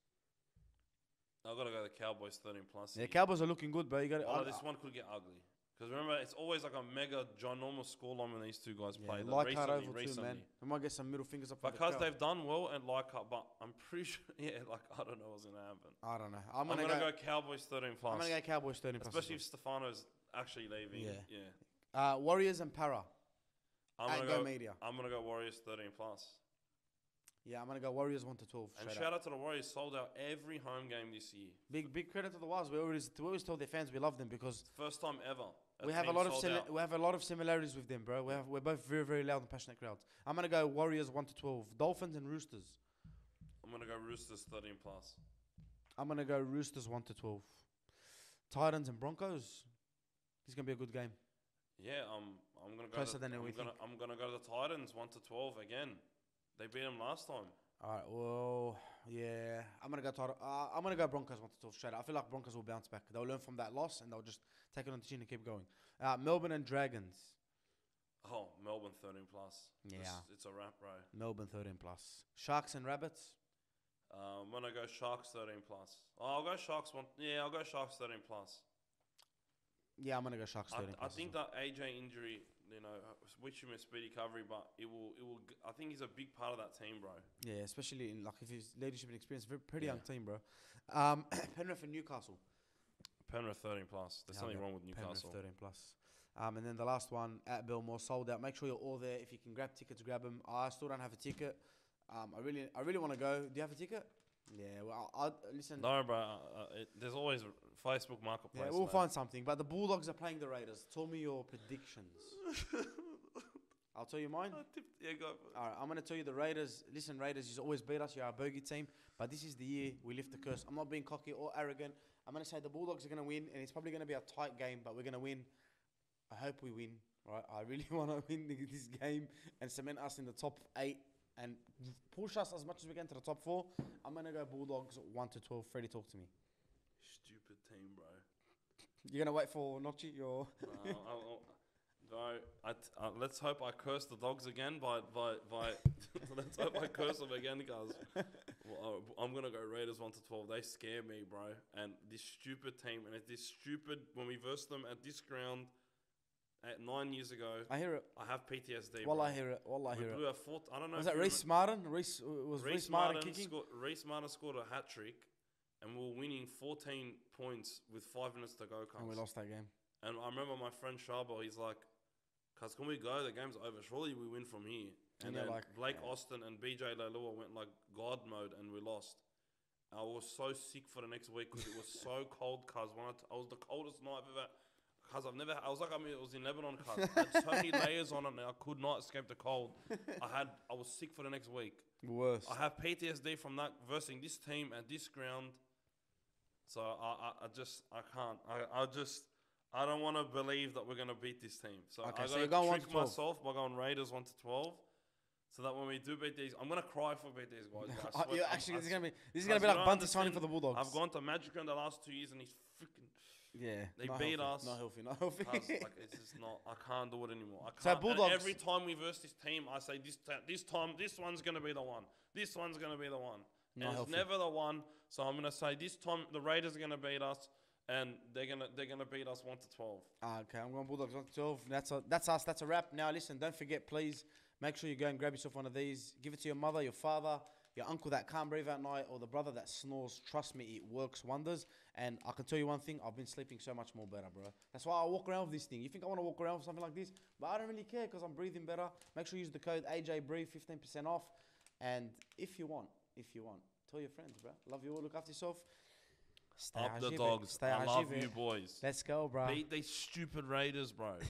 I've got to go the Cowboys thirteen plus. Yeah, here. Cowboys are looking good, bro. You got Oh, it. this one could get ugly. Because remember, it's always like a mega ginormous scoreline when these two guys play. Yeah, Like Leichhardt recently, over too, recently. man. We might get some middle fingers up. for the Because Cow- they've done well at Leichhardt, but I'm pretty sure, yeah, like, I don't know what's going to happen. I don't know. I'm I'm, gonna, going to go, go, Cowboys thirteen plus. I'm gonna go Cowboys thirty plus. Especially if Stefano's actually leaving. Yeah. Yeah. uh, Warriors and Para. I'm At going Go to go, Media. I'm gonna go Warriors thirteen plus. Yeah, I'm gonna go Warriors one to twelve. And straight shout up. out to the Warriors, sold out every home game this year. Big big credit to the Waz. We always we always tell their fans we love them because First time ever. we have a team lot of sold simi- out. we have a lot of similarities with them, bro. We have we're both very very loud and passionate crowds. I'm gonna go Warriors one to twelve. Dolphins and Roosters. I'm going to go Roosters thirteen plus. I'm gonna go Roosters one to twelve. Titans and Broncos. This is gonna be a good game. Yeah, um, I'm going to go Closer to, than I'm we gonna, I'm going to go to the Titans one to twelve again. They beat them last time. All right. Well, Yeah, I'm gonna go. Tor- uh, I'm gonna go Broncos one to twelve straight. I feel like Broncos will bounce back. They'll learn from that loss and they'll just take it on the chin and keep going. Uh, Melbourne and Dragons. Oh, Melbourne thirteen plus. Yeah. It's, it's a wrap, bro. Melbourne thirteen plus. Sharks and Rabbits. Um, I'm gonna go Sharks thirteen plus. Oh, I'll go Sharks one. Yeah, I'll go Sharks thirteen plus. Yeah, I'm gonna go Sharks I, thirteen I plus. as think well. that A J injury, you know, wish him a speedy recovery, but it will, it will. g- I think he's a big part of that team, bro. Yeah, especially in like if his leadership and experience, very pretty Yeah. young team, bro. Um, Penrith and Newcastle. Penrith thirteen plus. There's Yeah, something I'll go wrong with Newcastle. Penrith thirteen plus. Um, and then the last one at Belmore sold out. Make sure you're all there. If you can grab tickets, grab them. I still don't have a ticket. Um, I really, I really want to go. Do you have a ticket? Yeah. Well, I, I listen. No, bro. Uh, uh, it, there's always Facebook Marketplace. Yeah, we'll mate. find something. But the Bulldogs are playing the Raiders. Tell me your predictions. I'll tell you mine. I tipped- yeah, go. for it. All right, I'm going to tell you the Raiders. Listen, Raiders, you always beat us. You're our bogey team. But this is the year we lift the curse. I'm not being cocky or arrogant. I'm going to say the Bulldogs are going to win, and it's probably going to be a tight game, but we're going to win. I hope we win. Right? I really want to win the- this game and cement us in the top eight and push us as much as we can to the top four. I'm going to go Bulldogs one to twelve. Freddie, talk to me. Stupid team, bro. You're going to wait for Nocci? Or Uh, I'll, I'll, bro, I t- uh, let's hope I curse the dogs again. By by by. Let's hope I curse them again, guys. Well, uh, I'm gonna go Raiders one to twelve. They scare me, bro. And this stupid team, and it's this stupid when we versed them at this ground at nine years ago. I hear it. I have P T S D. Well, bro. I hear it. Well, I We hear it. blew a fourth. I don't know. Was if that you Reece Martin? Reece was remember- Reece Martin Martin kicking? scored, Reece Martin scored a hat trick, and we were winning fourteen points with five minutes to go. And we cunts. lost that game. And I remember my friend Shabo, he's like, "Cuz can we go? The game's over. Surely we win from here." And And, you're then like, Blake yeah. Austin and B J Leilua went like God mode, and we lost. I was so sick for the next week because it was so cold. Cuz when I, t- I was the coldest night I've ever. Cuz I've never. I was like I mean it was in Lebanon. Cuz I had so many layers on it, and I could not escape the cold. I had. I was sick for the next week. Worst. I have P T S D from that versing this team at this ground. So I, I, I just I can't. I, I just I don't want to believe that we're gonna beat this team. So Okay, I so gotta you're going one trick to twelve. myself by going Raiders one to twelve. So that when we do beat these, I'm gonna cry for beat these guys. I Uh, swear- yeah, I'm- actually, I this is s- gonna be this is Guys, gonna be you like don't Bunty signing understand. for the Bulldogs. I've gone to Magic Round the last two years and he's freaking. Yeah, They not beat healthy, us. Not healthy. Not healthy. Cuz, like it's just not. I can't do it anymore. I So can't. And Bulldogs- every time we verse this team, I say this ta- this time this one's gonna be the one. This one's gonna be the one. Not And it's healthy. never the one. So I'm gonna say this time the Raiders are gonna beat us, and they're gonna they're gonna beat us one to twelve. Ah, okay, I'm going Bulldogs one to twelve. That's a, that's us. That's a wrap. Now listen, don't forget, please make sure you go and grab yourself one of these. Give it to your mother, your father, your uncle that can't breathe at night, or the brother that snores. Trust me, it works wonders. And I can tell you one thing: I've been sleeping so much more better, bro. That's why I walk around with this thing. You think I want to walk around with something like this, but I don't really care because I'm breathing better. Make sure you use the code A J Breathe, fifteen percent off. And if you want, if you want, tell your friends, bro. Love you all. Look after yourself. Stay Up the agive, dogs. Stay I love agive. you boys. Let's go, bro. Beat these stupid Raiders, bro.